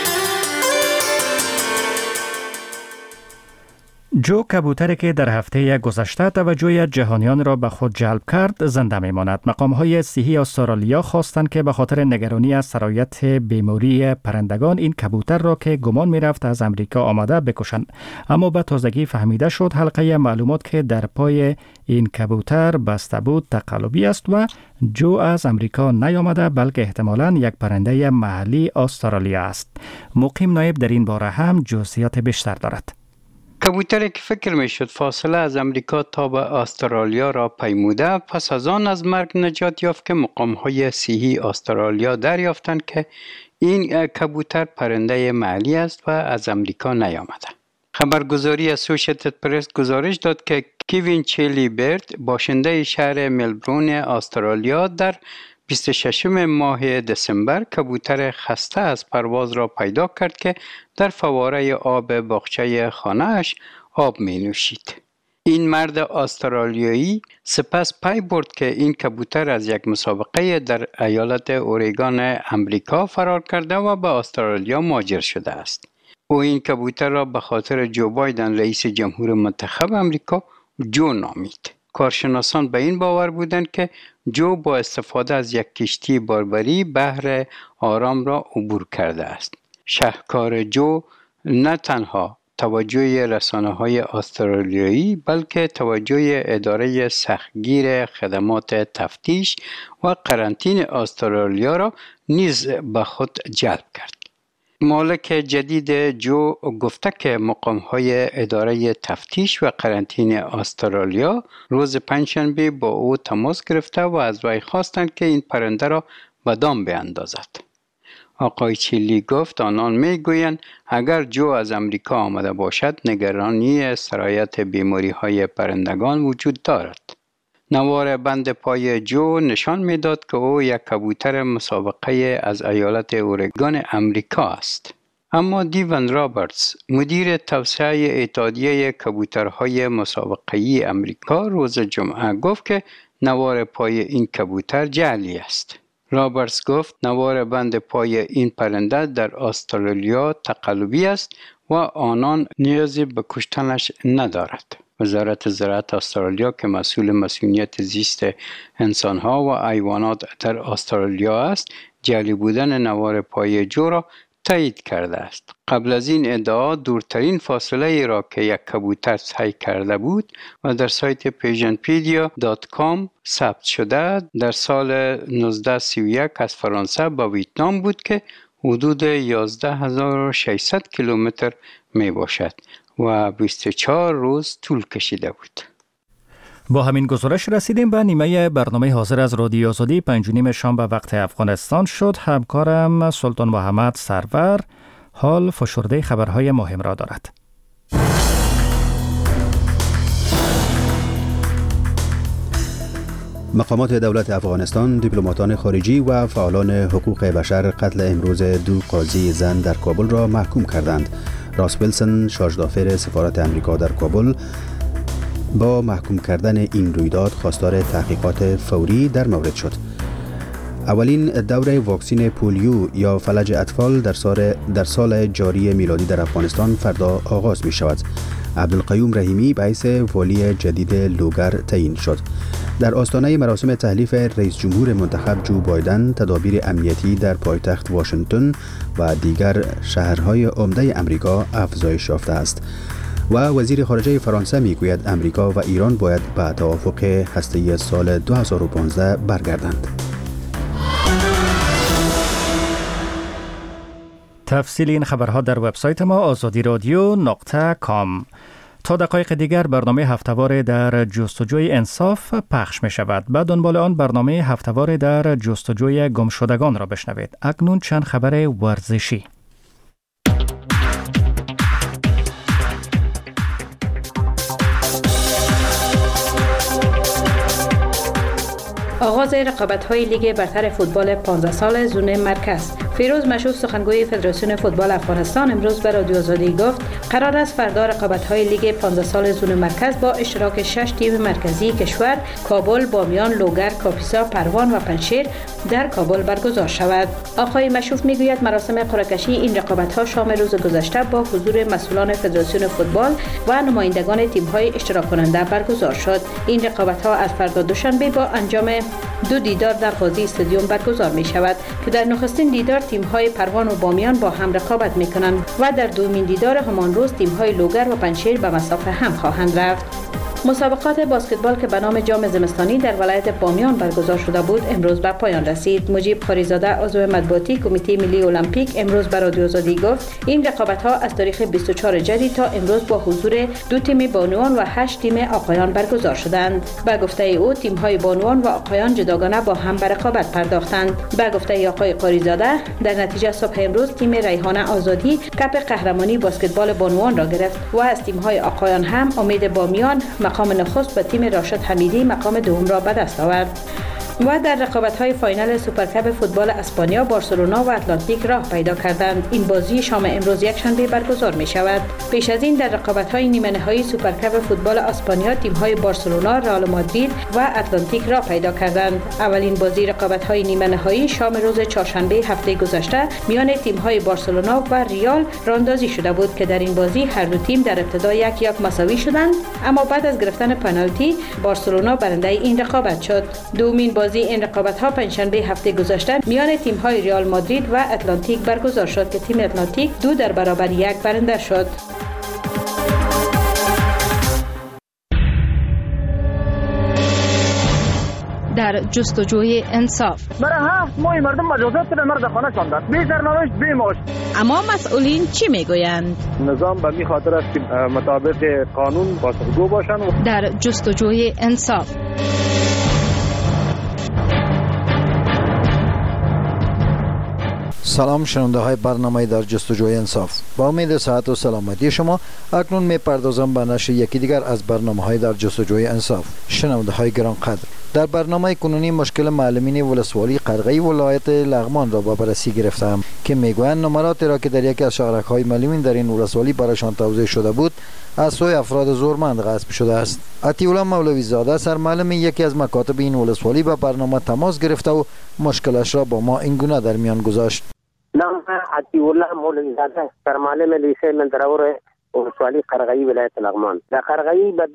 جو کبوتری که در هفته گذشته توجه جهانیان را به خود جلب کرد زنده میماند. مقام‌های صحی استرالیا خواستند که به خاطر نگرانی از سرایت بیماری پرندگان این کبوتر را که گمان می‌رفت از امریکا آمده بکشند. اما به تازگی فهمیده شد حلقه معلومات که در پای این کبوتر بسته بود تقلبی است و جو از امریکا نیامده بلکه احتمالاً یک پرنده محلی استرالیا است. مقیم نایب در این باره هم جزئیات بیشتر دارد. کبوتری که فکر میشد فاصله از امریکا تا به استرالیا را پیموده پس از آن از مرگ نجات یافت که مقام‌های صحی استرالیا دریافتند که این کبوتر پرنده محلی است و از امریکا نیامده. خبرگزاری اسوسییتد پرس گزارش داد که کیوین چیلی برد باشنده شهر ملبورن استرالیا در 26 ماه دسامبر کبوتر خسته از پرواز را پیدا کرد که در فواره آب باغچه خانه‌اش آب می نوشید. این مرد استرالیایی سپس پی برد که این کبوتر از یک مسابقه در ایالت اوریگون امریکا فرار کرده و به استرالیا مهاجر شده است. او این کبوتر را به خاطر جو بایدن رئیس جمهور منتخب امریکا جو نامید. کارشناسان به این باور بودند که جو با استفاده از یک کشتی باربری بحر آرام را عبور کرده است. شهکار جو نه تنها توجه رسانه‌های استرالیایی بلکه توجه اداره سختگیر خدمات تفتیش و قرنطینه استرالیا را نیز به خود جلب کرد. مالک جدید جو گفته که مقام‌های اداره تفتیش و قرنطینه استرالیا روز پنجشنبه با او تماس گرفته و از وی خواستند که این پرنده را به دام بیاندازد. آقای چیلی گفت آنان میگویند اگر جو از امریکا آمده باشد نگرانی سرایت بیماری‌های پرندگان وجود دارد. نوار بند پای جو نشان میداد که او یک کبوتر مسابقه از ایالت اورگون امریکا است. اما دیون رابرتس مدیر توسعه اتحادیه کبوترهای مسابقه‌ای امریکا روز جمعه گفت که نوار پای این کبوتر جعلی است. رابرتس گفت نوار بند پای این پرنده در استرالیا تقلبی است و آنان نیازی به کشتنش ندارد. وزارت زراعت استرالیا که مسئول مسئولیت زیست انسانها و حیوانات در استرالیا است، جعلی بودن نوار پای جو را تایید کرده است. قبل از این ادعا دورترین فاصله ای را که یک کبوتر سعی کرده بود و در سایت pigeonpedia.com ثبت شده در سال 1931 از فرانسه به ویتنام بود که حدود 11600 کیلومتر می باشد و 24 روز طول کشیده بود. با همین گزارش رسیدیم به نیمه برنامه حاضر از رادیو آزادی 5:30 شام به وقت افغانستان شد. همکارم سلطان محمد سرور حال فشرده خبرهای مهم را دارد. مقامات دولت افغانستان، دیپلماتان خارجی و فعالان حقوق بشر قتل امروز 2 قاضی زن در کابل را محکوم کردند. راس ویلسون، شارژدافر سفارت امریکا در کابل، با محکوم کردن این رویداد خواستار تحقیقات فوری در مورد شد. اولین دوره واکسین پولیو یا فلج اطفال در سال جاری میلادی در افغانستان فردا آغاز می شود. عبدالقیوم رحیمی به حیث والی جدید لوگر تعیین شد. در آستانه مراسم تحلیف رئیس جمهور منتخب جو بایدن، تدابیر امنیتی در پایتخت واشنگتن و دیگر شهرهای عمده امریکا افزایش یافته است. و وزیر خارجه فرانسه میگوید امریکا و ایران باید به توافق هسته‌ای سال 2015 برگردند. تفصیل این خبرها در وبسایت ما azadiradyo.com. تا دقایق دیگر برنامه هفته‌وار در جستجوی انصاف پخش می شود. به دنبال آن برنامه هفته‌وار در جستجوی گمشدگان را بشنوید. اکنون چند خبر ورزشی. آغاز رقابت‌های لیگ برتر فوتبال 15 سال زون مرکز. فیروز مشوف سخنگوی فدراسیون فوتبال افغانستان امروز به رادیو آزادی گفت قرار است فردا رقابت‌های لیگ 15 سال زون مرکز با اشتراک 6 تیم مرکزی کشور کابل، بامیان، لوگر، کاپیسا، پروان و پنجشیر در کابل برگزار شود. آقای مشوف میگوید مراسم قرعه‌کشی این رقابت‌ها شام روز گذشته با حضور مسئولان فدراسیون فوتبال و نمایندگان تیم‌های اشتراک کننده برگزار شد. این رقابت‌ها از فردا دوشنبه با انجام 2 دیدار در قاضی استادیوم برگزار می شود که در نخستین دیدار تیم‌های پروان و بامیان با هم رقابت می کنند و در دومین دیدار همان روز تیم‌های لوگر و پنجشیر به مسافه هم خواهند رفت. مسابقات بسکتبال که به نام جام زمستانی در ولایت بامیان برگزار شده بود امروز به پایان رسید. مجیب خاریزاده عضو مطبوعاتی کمیته ملی المپیک امروز به رادیو آزادی گفت این رقابت‌ها از تاریخ 24 جدی تا امروز با حضور 2 تیم بانوان و 8 تیم آقایان برگزار شدند. به گفته او تیم‌های بانوان و آقایان جداگانه با هم به رقابت پرداختند. به گفته آقای خاریزاده در نتیجه صبح امروز تیم ریحانه آزادی کپ قهرمانی بسکتبال بانوان را گرفت و از تیم‌های آقایان هم امید بامیان مقام نخست و تیم راشد حمیدی مقام دوم را به دست آورد. و در رقابت‌های فاینال سوپرکاپ فوتبال اسپانیا بارسلونا و اتلانتیک راه پیدا کردند. این بازی شام امروز یکشنبه برگزار می شود. پیش از این در رقابت‌های نیمه نهایی سوپرکاپ فوتبال اسپانیا تیم‌های بارسلونا، رئال مادرید و اتلانتیک راه پیدا کردند. اولین بازی رقابت‌های نیمه نهایی شام روز چهارشنبه هفته گذشته میان تیم‌های بارسلونا و ریال راندازی شده بود که در این بازی هر دو تیم در ابتدا 1-1 مساوی شدند، اما بعد از گرفتن پنالتی بارسلونا برنده این رقابت شد. دومین بازی این رقابت‌ها پنجشنبه هفته گذشته میان تیم‌های ریال مادرید و اتلانتیک برگزار شد که تیم اتلانتیک 2-1 برنده شد. در جستجوی انصاف برای 7 ماه مردم مجازات به مرد خانه شاندند، بی سرنوشت بی معاش. اما مسئولین چی میگویند؟ نظام به این خاطر است که مطابق قانون پاسخگو باشند. در جستجوی انصاف سلام شنونده های برنامه در جستجوی انصاف، با امید صحت و سلامتی شما اکنون می پردازم به نشر یکی دیگر از برنامه های در جستجوی انصاف. شنونده های گرانقدر، در برنامه کنونی مشکل معلمین ولسوالی قرغی ولایت لغمان را با بررسی گرفتم که میگویند نمراتی را که در یکی از شهرک‌های معلمین در این ولسوالی برایشان توزیع شده بود از سوی افراد زورمند غصب شده است. عطی‌الله مولوی زاده سرمعلم یکی از مکاتب این ولسوالی با برنامه تماس گرفته و مشکلش را با ما اینگونه در میان گذاشت. نام عطی‌الله مولوی زاده سرمعلم لیسه مندرور ولسوالی قرغی ولایت لغمان. در قرغی به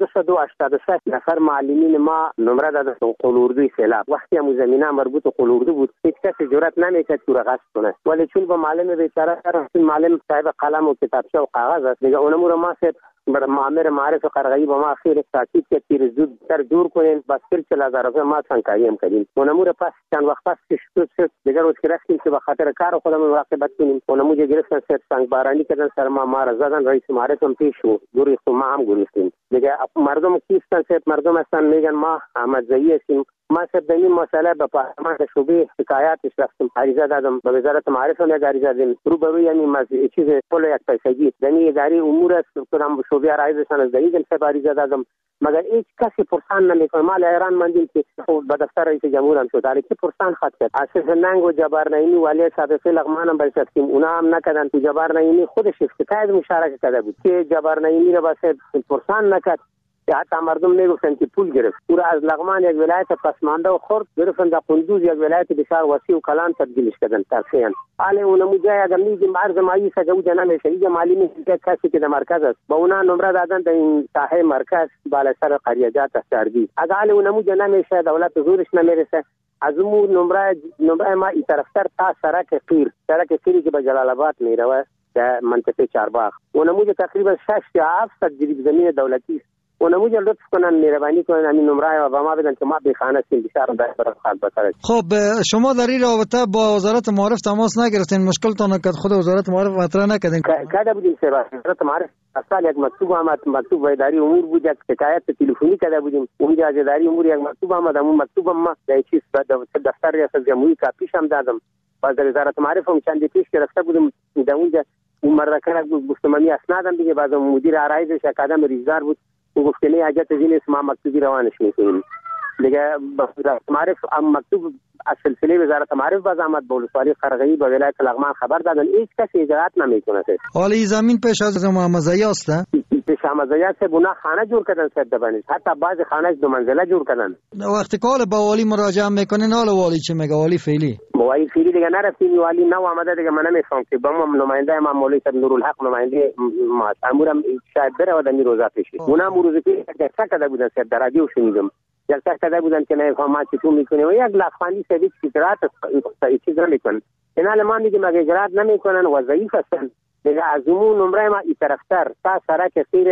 286 نفر معلمین ما نمره دادن قلوردوی سیلاب. وقتی هم زمینه مربوط به قلوردو بود هیچ کسی جرئت نمیکرد که را غصب کنه، ولی چون با معلم بیچاره رفتیم، معلم صاحب قلم و کتابچه و کاغذ است دیگه، اونمو ما سید مامور معرف قرغی با ما خیلی تاکید کرد که زود در دور کنین، بس 40,000 روپیه ما سنگکاری هم کردیم. اونمو پس چند وقت پس شد دیگه روز که رفتیم که به خاطر کار خودمون مراقبت کنیم، اونمو گرفتن سید سنگ بارانی کردن سر ما را زدن. رئیس معرف هم پیش شو گریختم، ما هم گریختیم دیگه. مردم کیستن سید مردم هستن میگن ما احمد زئی هستیم. ما سب د این مسئله به پارلمان شعبه شکایاتش رفتم، عریضه دادم به وزارت معارف هم عریضه دادم. روبروی یعنی چیز پول یک پیسگی دنی اداره امور است که شعبه رئیسشان از دهیدم سب عریضه دادم، مگر هیچ کسی پرسان نمیکنه. ما ایران ماندیم که به دفتر رئیس جمهور هم شد، ولی که پرسان خط کرد. اساس ننگ و جبار نعیمی ولی سابق لغمان هم برسیم، اونا هم نکردن که جبار نعیمی خودش افتتاح مشارکت کرده بود که جبار نعیمی را واسه پرسان نکرد. حتی مردم میگفتن که پول گرفت. او از لغمان یک ولایت پسمانده و خرد گرفتن، در قندوز یک ولایت بسیار وسیع و کلان تبدیلش کردن ترسیان. حالا اونمو جای اگر میگیم عرض مایی سجود نمیشه، اینجا معلمی کسی که در مرکز است با اونا نمره دادن در این ساحه مرکز بالا سر قریجات استردی. اگر حالا اونمو جا نمیشه، دولت زورش نمیرسه، از اون نمره ما این طرفتر تا سرک قیری که به جلال آباد میره در منطقه چارباغ، اونمو تقریبا 6 تا 7 جریب زمین دولتی است. اونمو جا لطف کنن مهربانی کنن همین نمره و ما بدن که ما بخانه سیم بسیار در خدمت بسره. خب شما در این رابطه با وزارت معارف تماس نگرفتین؟ مشکلتون نکرد خود وزارت معارف مطرح نکردین؟ کرده بودیم سر وزارت معارف اصلا یک مکتوب آمد، مکتوب اداری امور بود، یک شکایت تلفنی کرده بودیم اونجا از اداری امور یک مکتوب آمد، اون مکتوب ما در چیز دفتر ریاست جمهوری کاپیش هم دادم. باز در وزارت معارف هم چند پیش گرفته بودیم در اونجا اون مرکه گفتمانی اسنادم دیگه. بعد مدیر عرایضش اکادم ریزدار بود، او گفت که نه حاجت از این است، ما مکتوبی روانش میکنیم دیگه. وزارت معارف مکتوب از سلسله وزارت معارف باز آمد، به ولسوالی قرغی به ولایت لغمان خبر دادن، هیچ کسی اجرات نمیکنه. حالا این زمین پیش از محمد زئی است؟ پیش محمد زئی است، اونا خانه جور کردن سد دبنش، حتی بعضی خانه 2 منزله جور کردن. وقتی کال با والی مراجعه میکنین، حالا والی چه میگه؟ والی فعلی دیگه نرفتیم، والی نو آمده دیگه. من نمیفهم که با ما نماینده ما مولوی صاحب نورالحق نماینده ما امورم شاید بره و دمی روزا پیش اونا روزی پیش جلسه کرده بودن سر در رادیو شنیدم، جلسه کرده بودن که نه ما چطور میکنه و یک لافانی سویچ اجرات چیز نمیکنن. اینا ما میگیم اگه اجرات نمیکنن و ضعیف هستن دیگه. از اون نمره ما این طرفتر تا سرک خیر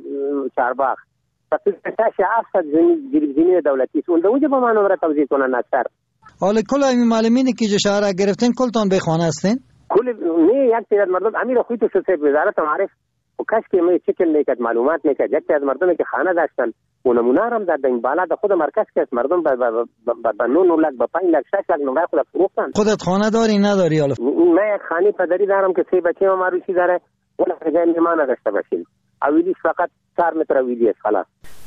چارباغ تقریبا 700 زمین دولتی است، اون دوجه با ما نمره توزیع کنن اکثر. حالا کل این معلمینی که شهر گرفتین کلتون به خانه هستین؟ کل نه یک تعداد مردم امیر خویتو شد وزارت معارف و کاش که می چکن میکرد معلومات میکرد. یک تعداد مردمی که خانه داشتن و نمونه هم در این بالا در خود مرکز که مردم به 9 لک به 5 لک 6 لک نمره خود فروختن. خودت خانه داری نداری؟ حالا من یک خانه پدری دارم که 3 بچه ما روشی داره، ولی جای میمان داشته باشیم. اویلیش فقط 4 متر اویلی است خلاص.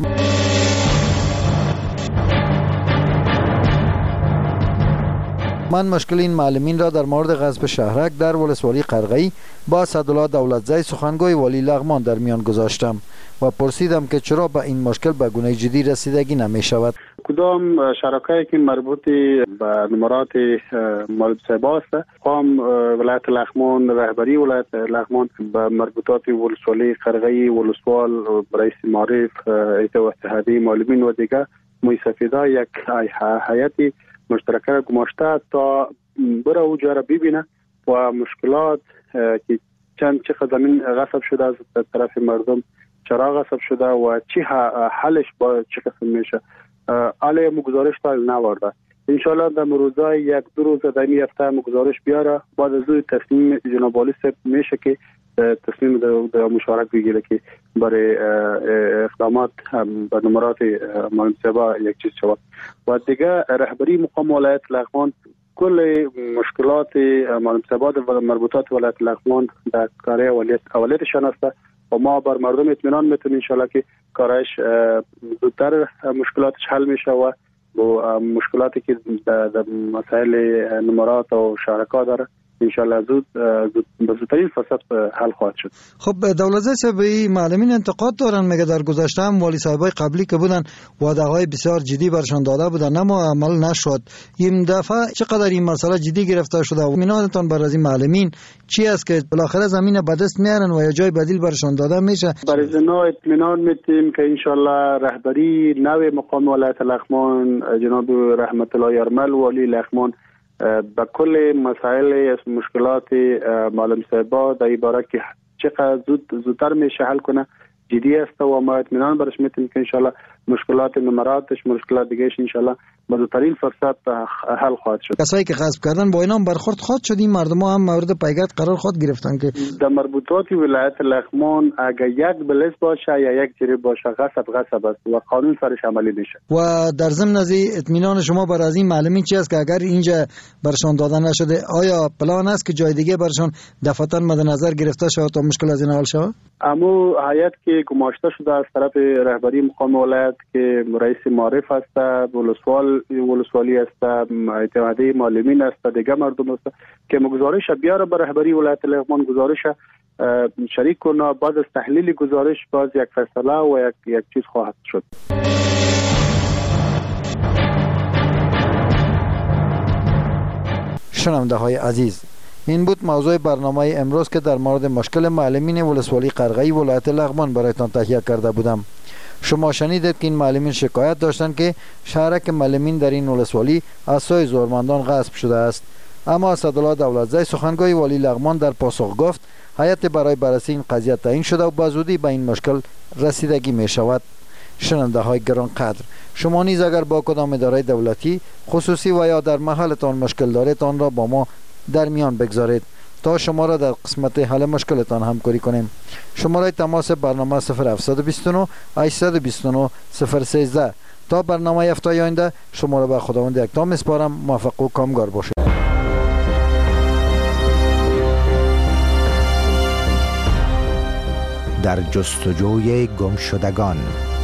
من مشکل این معلمین را در مورد غصب شهرک در ولسوالی قرغی با اسدالله دولتزئی سخنگوی والی لغمان در میان گذاشتم و پرسیدم که چرا به این مشکل به گونه جدی رسیدگی نمی شود. کدام شرکایی که مربوط به نمرات مولوی صاحب است، قام ولایت لغمان، رهبری ولایت لغمان به مربوطات ولسوالی قرغی، ولسوال، رئیس معارف، هیئت اتحادیه معلمین و دیگر مستفیدا یک هیئت مشترکه گماشته تا بره اوجا را ببینه و مشکلات که چه زمین غصب شده از طرف مردم، چرا غصب شده و چی حلش با چه قسم میشه، علی مگزارش تا نوارده. انشالله در روزای 1-2 روز در این هفته مگزارش بیاره، بعد از اون تصمیم جناب والی صاحب میشه که تصمیم در مشارکت بگیره که برای اقدامات به نمرات مولوی صاحب یک چیز شود. و دیگه رهبری مقام ولایت لغمان کل مشکلات مولوی صاحب و مربوطات ولایت لغمان در کار اولیتشان است و ما بر مردم اطمینان میتونیم ان شاء الله که کارش زودتر مشکلاتش حل میشه و با مشکلاتی که در مسائل نمرات و شرکا داره انشالله به زودترین فرصت حل خواهد شد. خب دولت‌زای صاحب معلمین انتقاد دارن، میگه در گذشته هم والی صاحبای قبلی که بودن وعده‌های بسیار جدی برشان داده بودن اما عمل نشد. این دفعه چقدر این مسئله جدی گرفته شده و اطمینانتان بر از این معلمین چی است که بالاخره زمین به دست میارن و یا جای بدیل برشان داده میشه؟ برای زنا اطمینان میتیم که انشالله رهبری نو مقام ولایت لغمان جناب رحمت الله یرمل والی لغمان با کل مسائل مشکلات معلم صاحبا در عبارت که چقدر زودتر میشه حل کنه جدی است و ما اطمینان برش میتیم که انشالله مشکلات نمراتش مشکلات دیگهش انشالله به زودترین فرصت حل خواهد شد. کسایی که غصب کردن با اینا برخورد خواهد شد، این مردم هم مورد پیگرد قرار خواهد گرفتن که در مربوطات ولایت لغمان اگر یک بلیس باشه یا یک جریب باشه غصب است و قانون سرش عملی میشه. و در ضمن از اطمینان شما بر از این معلمین چی است که اگر اینجا برشان دادن نشده آیا پلان است که جای دیگه برشان دفعتاً مد نظر گرفته شود تا مشکل از این حل شود؟ اما هیئت که گماشته شده از طرف رهبری مقام ولایت که رئیس معرف است، ولسوالی است، اتحادیه معلمین است، دیگه مردم است که گزارش بیاره به رهبری ولایت لغمان گزارش شریک کنه. بعد از تحلیل گزارش باز یک فیصله و یک چیز خواهد شد. شنونده های عزیز، این بود موضوع برنامه امروز که در مورد مشکل معلمین ولسوالی قرغه‌ای ولایت لغمان برایتان تهیه کرده بودم. شما شنیدید که این معلمین شکایت داشتند که شهرک معلمین در این ولسوالی از سوی زورمندان غصب شده است، اما اسدالله دولتزای سخنگوی والی لغمان در پاسخ گفت هیئت برای بررسی این قضیه تعیین شده و بزودی به این مشکل رسیدگی می شود. شنونده های گرانقدر، شما نیز اگر با کدام اداره دولتی خصوصی و یا در محلتان مشکل دارید آن را با ما در میان بگذارید تا شما را در قسمت حل مشکلتان همکاری کنیم. شماره تماس برنامه 0729 829 013. تا برنامه هفته آینده شما را به خداوند یکتا میسپارم. موفق و کامگار باشید. در جستجوی گمشدگان.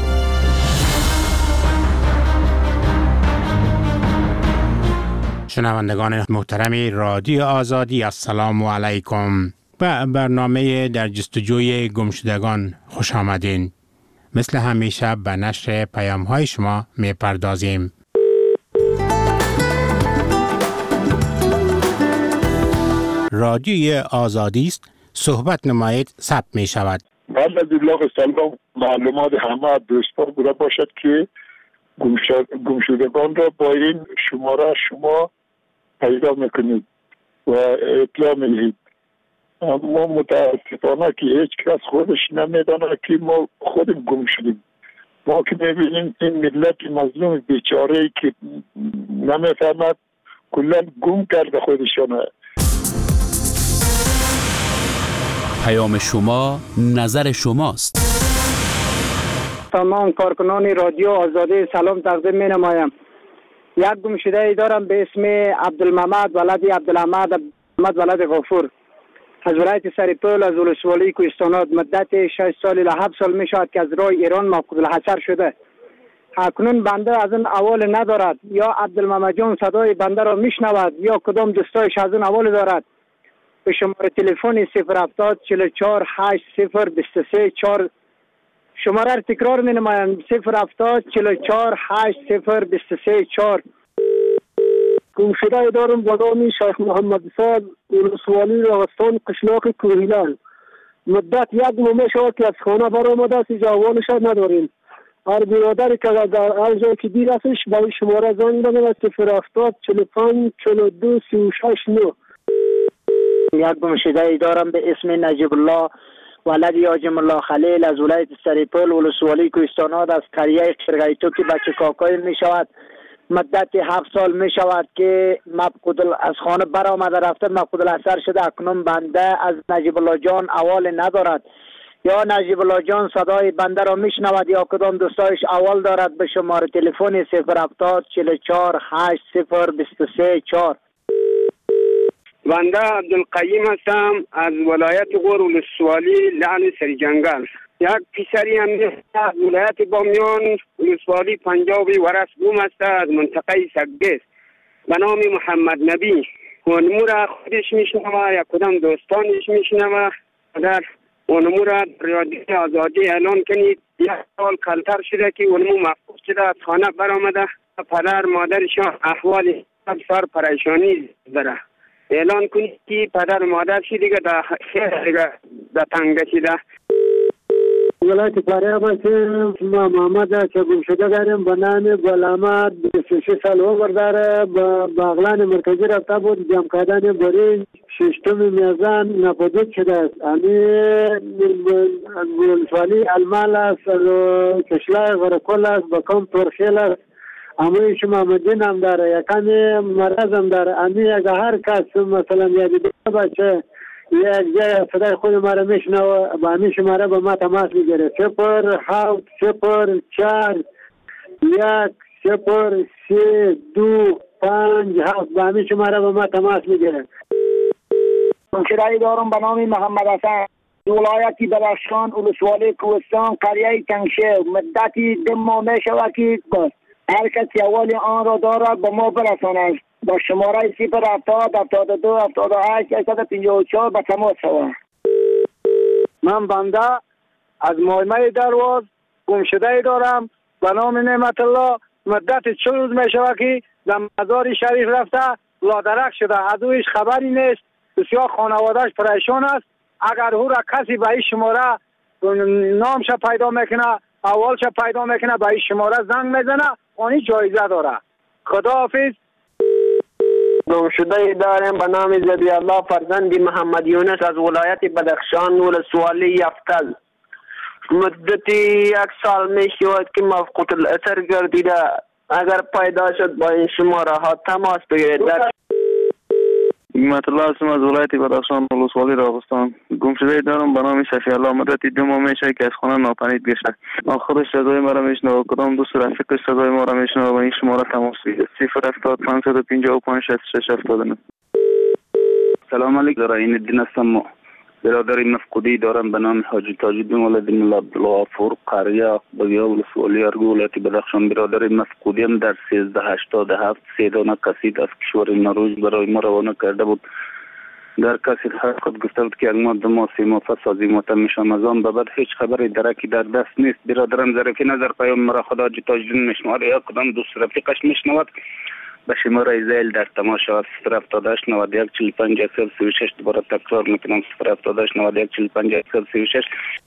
شنوندگان محترم رادیو آزادی، السلام علیکم. به برنامه در جستجوی گمشدگان خوش آمدین. مثل همیشه به نشر پیام های شما می پردازیم. رادیوی آزادی است، صحبت نمایید ثبت می شود. بعد از ابلاغ سلام معلومات همه دوستان بوده باشد که گمشدگان را با این شماره شما پیدا میکنید و اطلاع میدهید. ما متاسفانه که هیچ کس خودش نمیدانه که ما خودم گم شدیم. ما که میبینیم این ملت مظلوم بیچاره‌ای که نمیفهمد کلا گم کرده خودشانه. پیام شما نظر شماست. تمام کارکنان رادیو آزادی سلام تقدیم می نمایم. یک گمشده ای دارم به اسم عبدالمحمد ولد عبدالحمد ولد غفور از ولایت سرپل از ولسوالی کوهستانات. مدت 6 سال الی 7 سال می شود که از راه ایران مفقود الحصر شده. اکنون بنده از این احوال ندارد، یا عبدالمحمد جان صدای بنده را میشنود یا کدام دوستایش از این احوال دارد. به شماره تلفن 070 44 80 23 4 شماره را تکرار می نمایم 070 44 80 23 4. گمشده دارم با نام شیخ محمد صاحب ولسوالی راغستان قشلاق کوهیلان. مدت یک ماه شد که از خانه برآمده است، جوانش نداریم. هر برادری که در هر جای که دیر هستش برای شماره زنگ بزند 070 45 42 36 9. یک گمشده دارم به اسم نجیب الله ولد حاجم الله خلیل از ولایت سرپل ولسوالی کوهستانات از قریه قرغیتو که بچه کاکای می شود. مدت 7 سال می شود که مفقود از خانه برآمده رفته مفقود الحصر شده. اکنون بنده از نجیب الله جان احوال ندارد، یا نجیب الله جان صدای بنده را میشنود یا کدام دوستایش احوال دارد. به شماره تلفن 070 44 80 23 4. بنده عبدالقیم هستم از ولایت غور ولسوالی لعن سرجنگل. یک پسری هم از ولایت بامیان ولسوالی پنجابی ورس گم است از منطقه سگبیس به نام محمد نبی اونمو را خودش میشنوه یا کدام دوستانش میشنوه در اونمو را رادیو آزادی اعلان کنید. یک سال کلتر شده که اونمو مفقود شده از خانه برآمده پدر مادرشان احوال سر پریشانی داره. اعلان کنید که پدر مادرش دیگه در خیر دیگه در تنگ شده. ولایت فاریاب است. ما محمد که گم شده داریم به نام غلامت 26 سال عمر داره. به بغلان مرکزی رفته بود جمع کردن برنج ششتم میزان ناپدید شده است. ولسوالی المال است، کشلای غرقل است، بکام ترخیل است. اما شما مدین هم داره، یکمی مرض هم داره. اگه هر کس مثلا یادیده باشه یک جای صدای خود ما را میشنوه با همین شماره با ما تماس میگیره 0 7 0 4 1 0 3 2 5 7 با همین شماره با ما تماس میگیره. کرایی دارم به نام محمد حسن، ولایتی بدخشان، ولسوالی کوهستان، قریه تنگشه. مدتی 2 ماه میشود که هر کسی اول آن را دارد به ما برساند با شماره 0 70 72 78 854 به تماس شود. من بنده از مایمه درواز گم شده دارم به نام نعمت الله. مدت 4 روز می شود که در مزار شریف رفته لادرک شده. از اویش خبری نیست. بسیار خانوادهش پریشان است. اگر او را کسی به این شماره نامش پیدا میکنه، اولش پیدا میکنه، به این شماره زنگ میزنه، آنی جایزه داره. خداحافظ. گم شده داریم به نام زبی الله فرزند محمد یونس از ولایت بدخشان ولسوالی یفتل. مدتی 1 سال می شود که مفقود الاثر گردیده. اگر پیدا شد با این شماره ها تماس بگیرید. نعمت الله هستم از ولایت بدخشان ولسوالی راغستان. گم شده دارم به نام شفیع الله. مدتی 2 ماه میشه که از خانه ناپدید گشته. خودش صدای ما را میشنوه، کدام دوست رفیقش صدای ما را میشنوه و این شماره تماس بگیرید 070 555 66 79. سلام علیکم. زراین الدین هستم. برادر مفقودی دارم به نام حاجی تاج‌الدین ولد الله عبدالغفور قریه بگیا ولسوالی ارگو ولایت بدخشان. برادر مفقودی هم در 1387 3 دانه کسید از کشور نروژ برای ما روانه کرده بود. در کسید خود گفته بود که ما 2 ماه 3 ماه پس از این متم میشم. از آن به بعد هیچ خبری درکی در دست نیست. برادرم ظریفی نظر پیام مرا خدا حاجی تاج‌الدین میشنواد یا کدام دوست رفیقش میشنواد به شماره زیل در تماس شود 078 91 45 36. دوباره تکرار میکنم 078 91 45 36.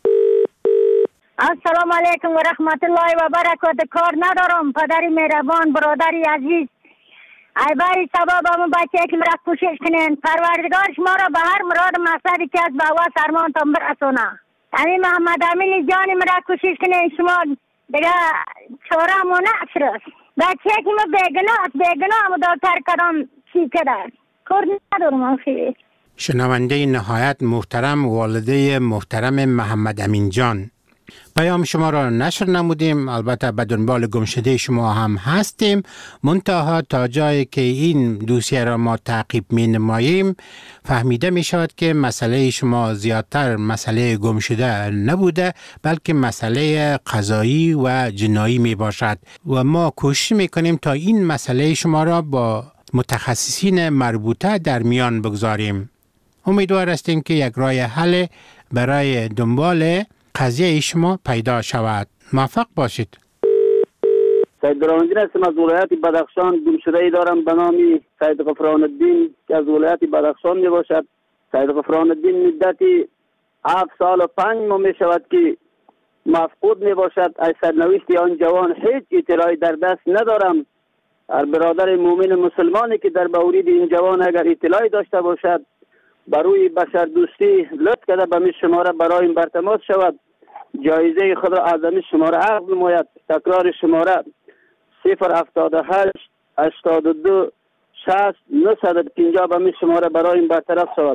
السلام علیکم و رحمت الله و برکاته. کار ندارم پدری مهربان برادری عزیز ای باری سبب همون بچه که مرا کوشش کنین پروردگار شما را به هر مراد مقصدی که از بوا سرمان تان برسونه. همین محمد امین جانی مرا کوشش کنین شما دیگه چاره همون نفر است. بچه که ما بگناه همون دکتر کدام چی کده کار ندارم آخیه. شنونده نهایت محترم والده محترم محمد امین جان، پیام شما را نشر نمودیم، البته به دنبال گمشده شما هم هستیم، منتها تا جایی که این دوسیه را ما تعقیب می نماییم فهمیده می شود که مسئله شما زیادتر مسئله گمشده نبوده بلکه مسئله قضایی و جنایی می باشد و ما کوشش می کنیم تا این مسئله شما را با متخصصین مربوطه در میان بگذاریم. امیدوار هستیم که یک راه حل برای دنبال قضیه شما پیدا شود. موفق باشید. سید برامجین هستم از ولایت بدخشان. گمشده‌ای دارم به نام سید غفران الدین که از ولایت بدخشان می باشد. سید غفران الدین مدتی 7 سال و 5 ماه می شود که مفقود می باشد. از سرنوشت آن جوان هیچ اطلاعی در دست ندارم. هر برادر مومن مسلمانی که در مورد این جوان اگر اطلاعی داشته باشد بروی بشر دوستی لطف کرده به می شماره برای این برتماس شود. جایزه خود را از این شماره عقد نماید. تکرار شماره 078 82 60 950 به می شماره برای این برطرف شود.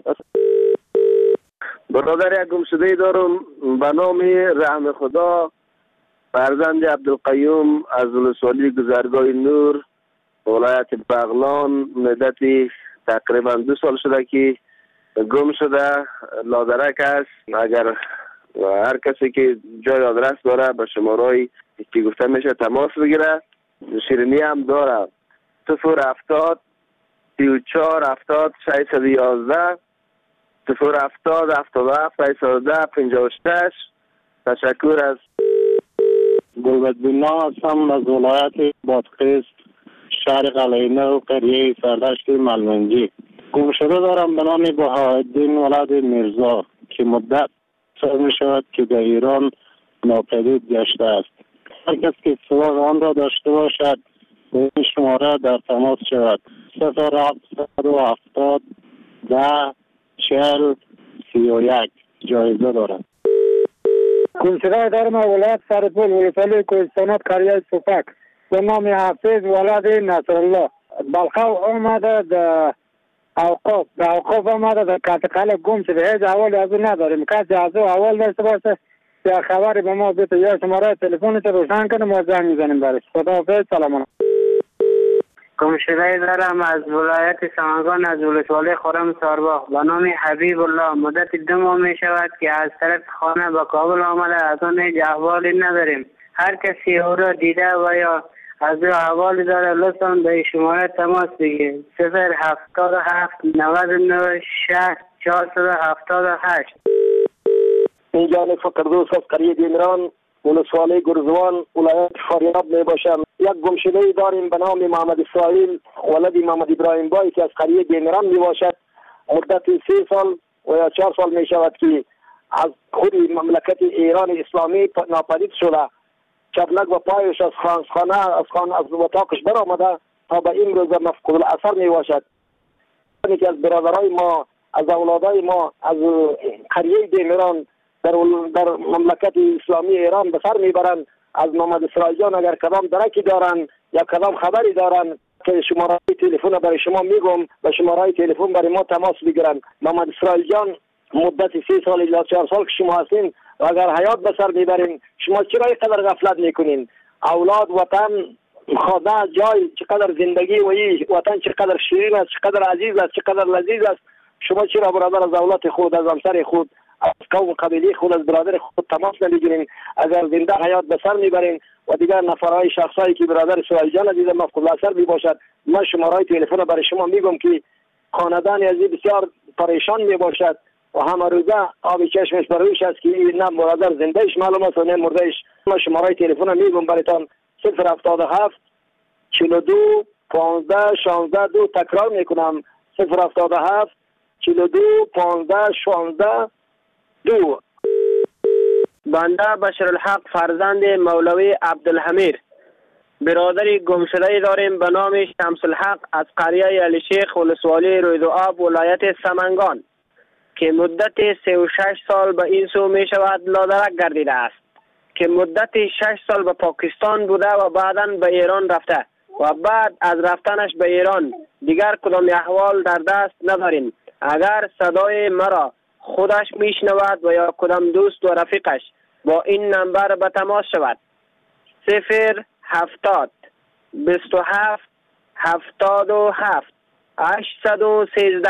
برادر یک گمشده‌ای دارم به نام رحم خدا فرزند عبدالقیوم از ولسوالی گذرگاه نور ولایت بغلان. مدتی تقریبا 2 سال شده که گم شده. لادرک است. اگر و هر کسی که جای آدرس داره به شماره‌ای که گفته میشه تماس بگیره. شیرینی هم داره 070 34 70 611 070 77 610 56. تشکر از گلبدین نام هستم از ولایت بادغیس شهر قلعه‌نو و قریه سردشت ملمنجی. گمشده دارم به نام بهاءالدین ولد میرزا که مدت سال می شود که در ایران ناپدید گشته است. هر کس که سوال آن را داشته باشد به این شماره در تماس شود. 0770 10 40 31 جایزه دارد. گمشده دارم ولایت سرپل ولسوالی کوهستانات قریه سوفک به نام حافظ ولد نصرالله. بلخو آمده در اوقاف آمده در کاتقل گم شده. هیچ حوالی از او نداریم. کسی از او حوال داشته باشه یا خبری به ما بده یا شماره تلفنش روشن کنه ما زنگ میزنیم برش. خداحافظ. سلام. گمشده دارم از ولایت سمنگان از ولسوالی خرم سارباغ به نام حبیب الله. مدت 2 ماه می شود که از طرف خانه به کابل آمده. از آن هیچ احوالی نداریم. هر کسی او را دیده و یا از او احوالی داره لطفاً به شماره تماس بگیرید. 077 99 60 478. اینجا فقردوس از قریه دیمران ولسوالی گرزوان ولایت فاریاب می باشم. یک گمشده داریم به نام محمد اسرائیل ولد محمد ابراهیم بای که از قریه دیمران می باشد. مدت 3 سال و یا 4 سال می شود که از خود مملکت ایران اسلامی ناپدید شده. چبلک و پایش از خانه از اتاقش برآمده تا به این روز مفقود الاثر می باشد. یکی از برادرای ما از اولادای ما از قریه دیمران در مملکت اسلامی ایران به سر میبرند. از محمد اسرائیل جان اگر کدام درکی دارن یا کدام خبری دارن که شماره تلفن برای شما میگم و شماره تلفن برای ما تماس بگیرن. محمد اسرائیل جان مدت 3 سال یا 4 سال که شما هستین و اگر حیات به سر میبرین شما چرا اینقدر غفلت میکنین؟ اولاد، وطن، خانه، جای، چقدر زندگی و این وطن چقدر شیرین است، چقدر عزیز است، چقدر لذیذ است. شما چرا برادر از اولاد خود، از همسر خود، از قوم قبیله خود، از برادر خود تماس نمیگیرین؟ اگر زنده حیات به سر میبرین و دیگر نفرهای شخصایی که برادر اسرائیل جان عزیز مفقود الاثر می باشد، من شماره تلفن برای شما میگم که خاندان عزیز بسیار پریشان می باشد و همه روزه آب چشمش برویش است که نه برادر زندهش معلوم است و نه مردهش. من شماره تلفن میگم برایتان 077 42 15 16 2. تکرار میکنم 077 42 15 16 2. بنده بشرالحق فرزند مولوی عبدالحمید برادری گمشده داریم به نام شمس الحق از قریه علی شیخ ولسوالی رویدوآب ولایت سمنگان که مدت 36 سال به این سو می شود لادرک گردیده است که مدت 6 سال به پاکستان بوده و بعداً به ایران رفته و بعد از رفتنش به ایران دیگر کدام احوال در دست نداریم. اگر صدای مرا خودش میشنود و یا کدام دوست و رفیقش با این نمبر به تماس شود 070 27 77 813.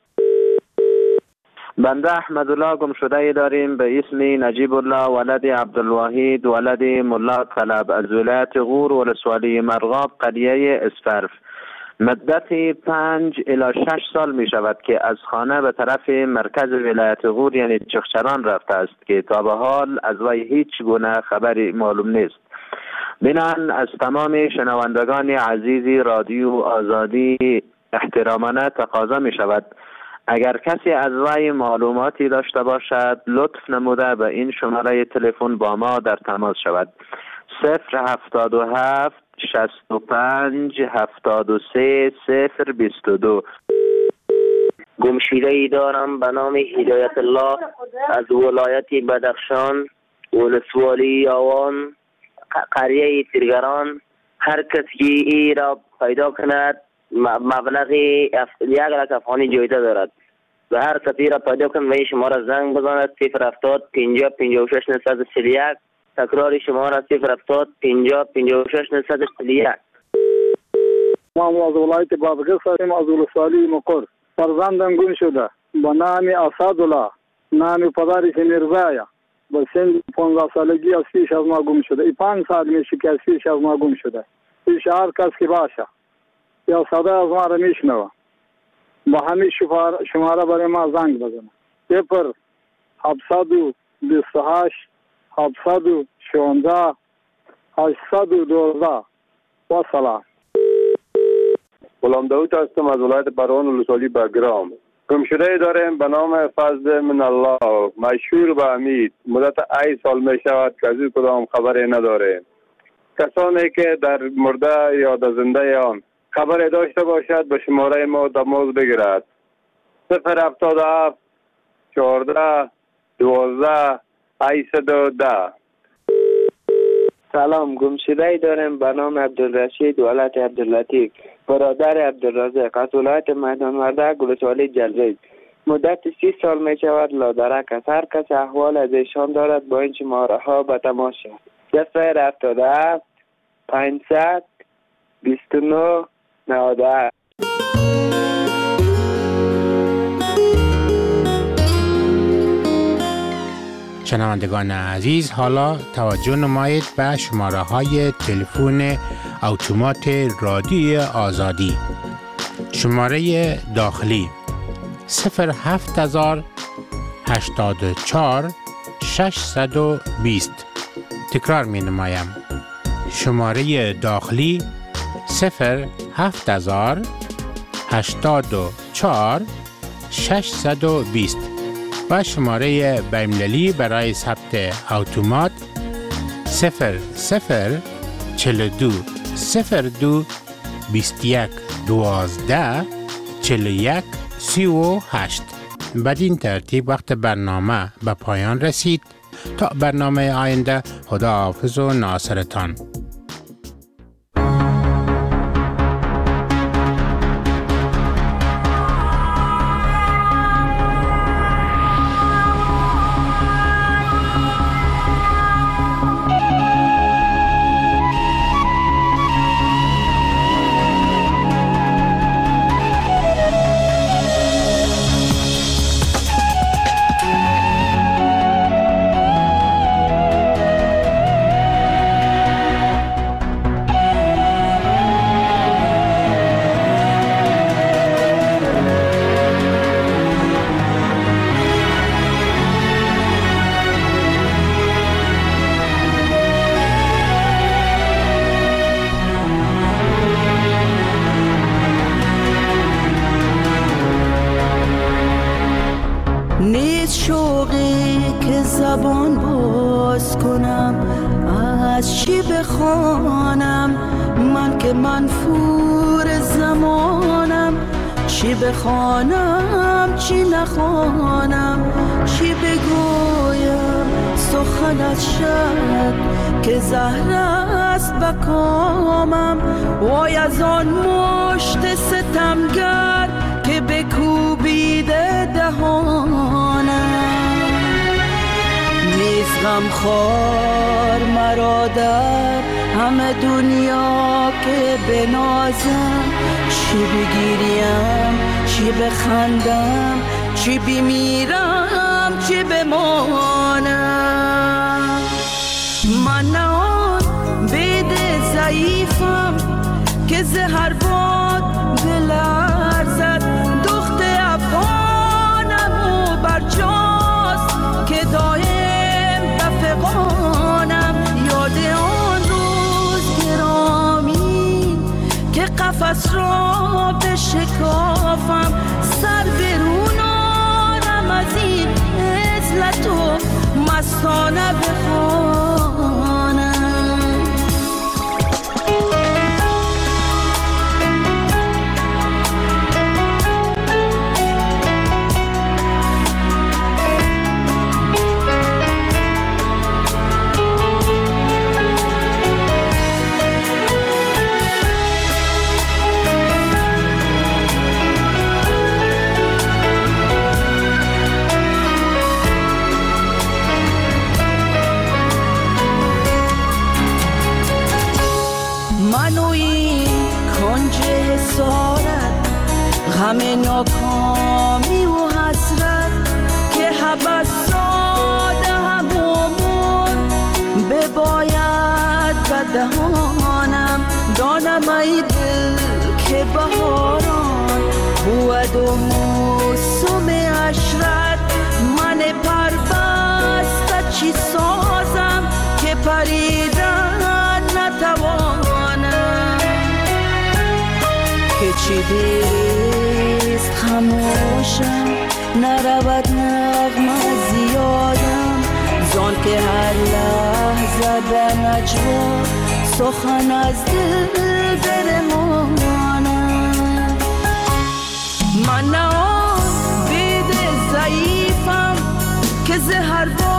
بنده احمدالله گمشده داریم به اسم نجیب الله ولد عبدالواحد ولد ملا طلب از ولایت غور ولسوالی مرغاب قریه اسفرف. مدت 5 الی 6 سال می شود که از خانه به طرف مرکز ولایت غور یعنی چخچران رفته است که تا به حال از وی هیچ گونه خبری معلوم نیست. بنان از تمام شنوندگان عزیز رادیو آزادی احترامانه تقاضا می شود اگر کسی از وی معلوماتی داشته باشد لطف نموده به این شماره تلفن با ما در تماس شود 077 65 73 022. گمشده ای دارم به نام هدایت الله از ولایت بدخشان ولسوالی آوان قریه تیرگران. هر کسی که ای را پیدا کند مبلغ 1 لک افغانی جایزه دارد و هر کسی را پیدا کند و این شماره زنگ بزند 070 50 56 931. تکرار شماره 070 50 56 931. ما از ولایت بادغیس هستیم از ولسوالی مقر. فرزندم گم شده به نام اسدالله نام پدرش میرزایا با سن 15 سالگی از پیش از ما گم شده. 5 سال میشه که از پیش از ما گم شده. پیش هر کس که باشه یا صدا از ما را میشنوه با همین شماره برای ما زنگ بزنه. 728 716 812. و سلام. غلام داود هستم از ولایت بروان ولسوالی بگرام. گمشده داریم به نام فضل من الله، مشهور به امید. مدت 8 سال می شود که از این کدام خبری نداریم. کسانی که در مرده یا در زنده آن خبری داشته باشد به شماره ما تماس بگیرد. 077 14 12 810. سلام، گمشده داریم به نام عبدالرشید ولد عبداللطیف، برادر عبدالرزاق از ولایت میدان وردک ولسوالی جلریز. مدت 30 سال می شود لادرک است. هر کس احوال از ایشان دارد با این شماره ها به تماس شود. 077 500 29 98. شنوندگان عزیز، حالا توجه نمایید به شماره های تلفن اتومات رادیوی آزادی. شماره داخلی 07000 84 620. تکرار می نمایم. شماره داخلی 07000 84 620 و شماره بین‌المللی برای ثبت اتومات 0042 02 21 12 41 38. بدین ترتیب وقت برنامه به پایان رسید. تا برنامه آینده، خداحافظ و ناصرتان. زبان باز کنم، از چی بخوانم؟ من که منفور زمانم، چی بخوانم چی نخوانم، چی بگویم سخنت شد که زهر است به کامم. وای از آن مشت ستمگر که بکوبیده دهانم. نیست غمخوار مرا در همه دنیا که بنازم، چی بگیریم چی بخندم، چی بمیرم چی بمانم. من نه آن بید ضعیفم که زهر باد بلرزد، دخت افغانم و برجاست که دایم بفغانم. یاد آن روز گرامی که قفس را بشکافم، سر برونارم از این عزلت و مستانه بخوانم. دهانم دانم ای دل که بهاران بود و موسم عشرت من پربسته چی سازم که پریدن نتوانم که چی دیست خموشم نرود نغمه زیادم زان که هر لحظه به نجوا سخن از دل برمانم من نه بید ضعیفم که زهر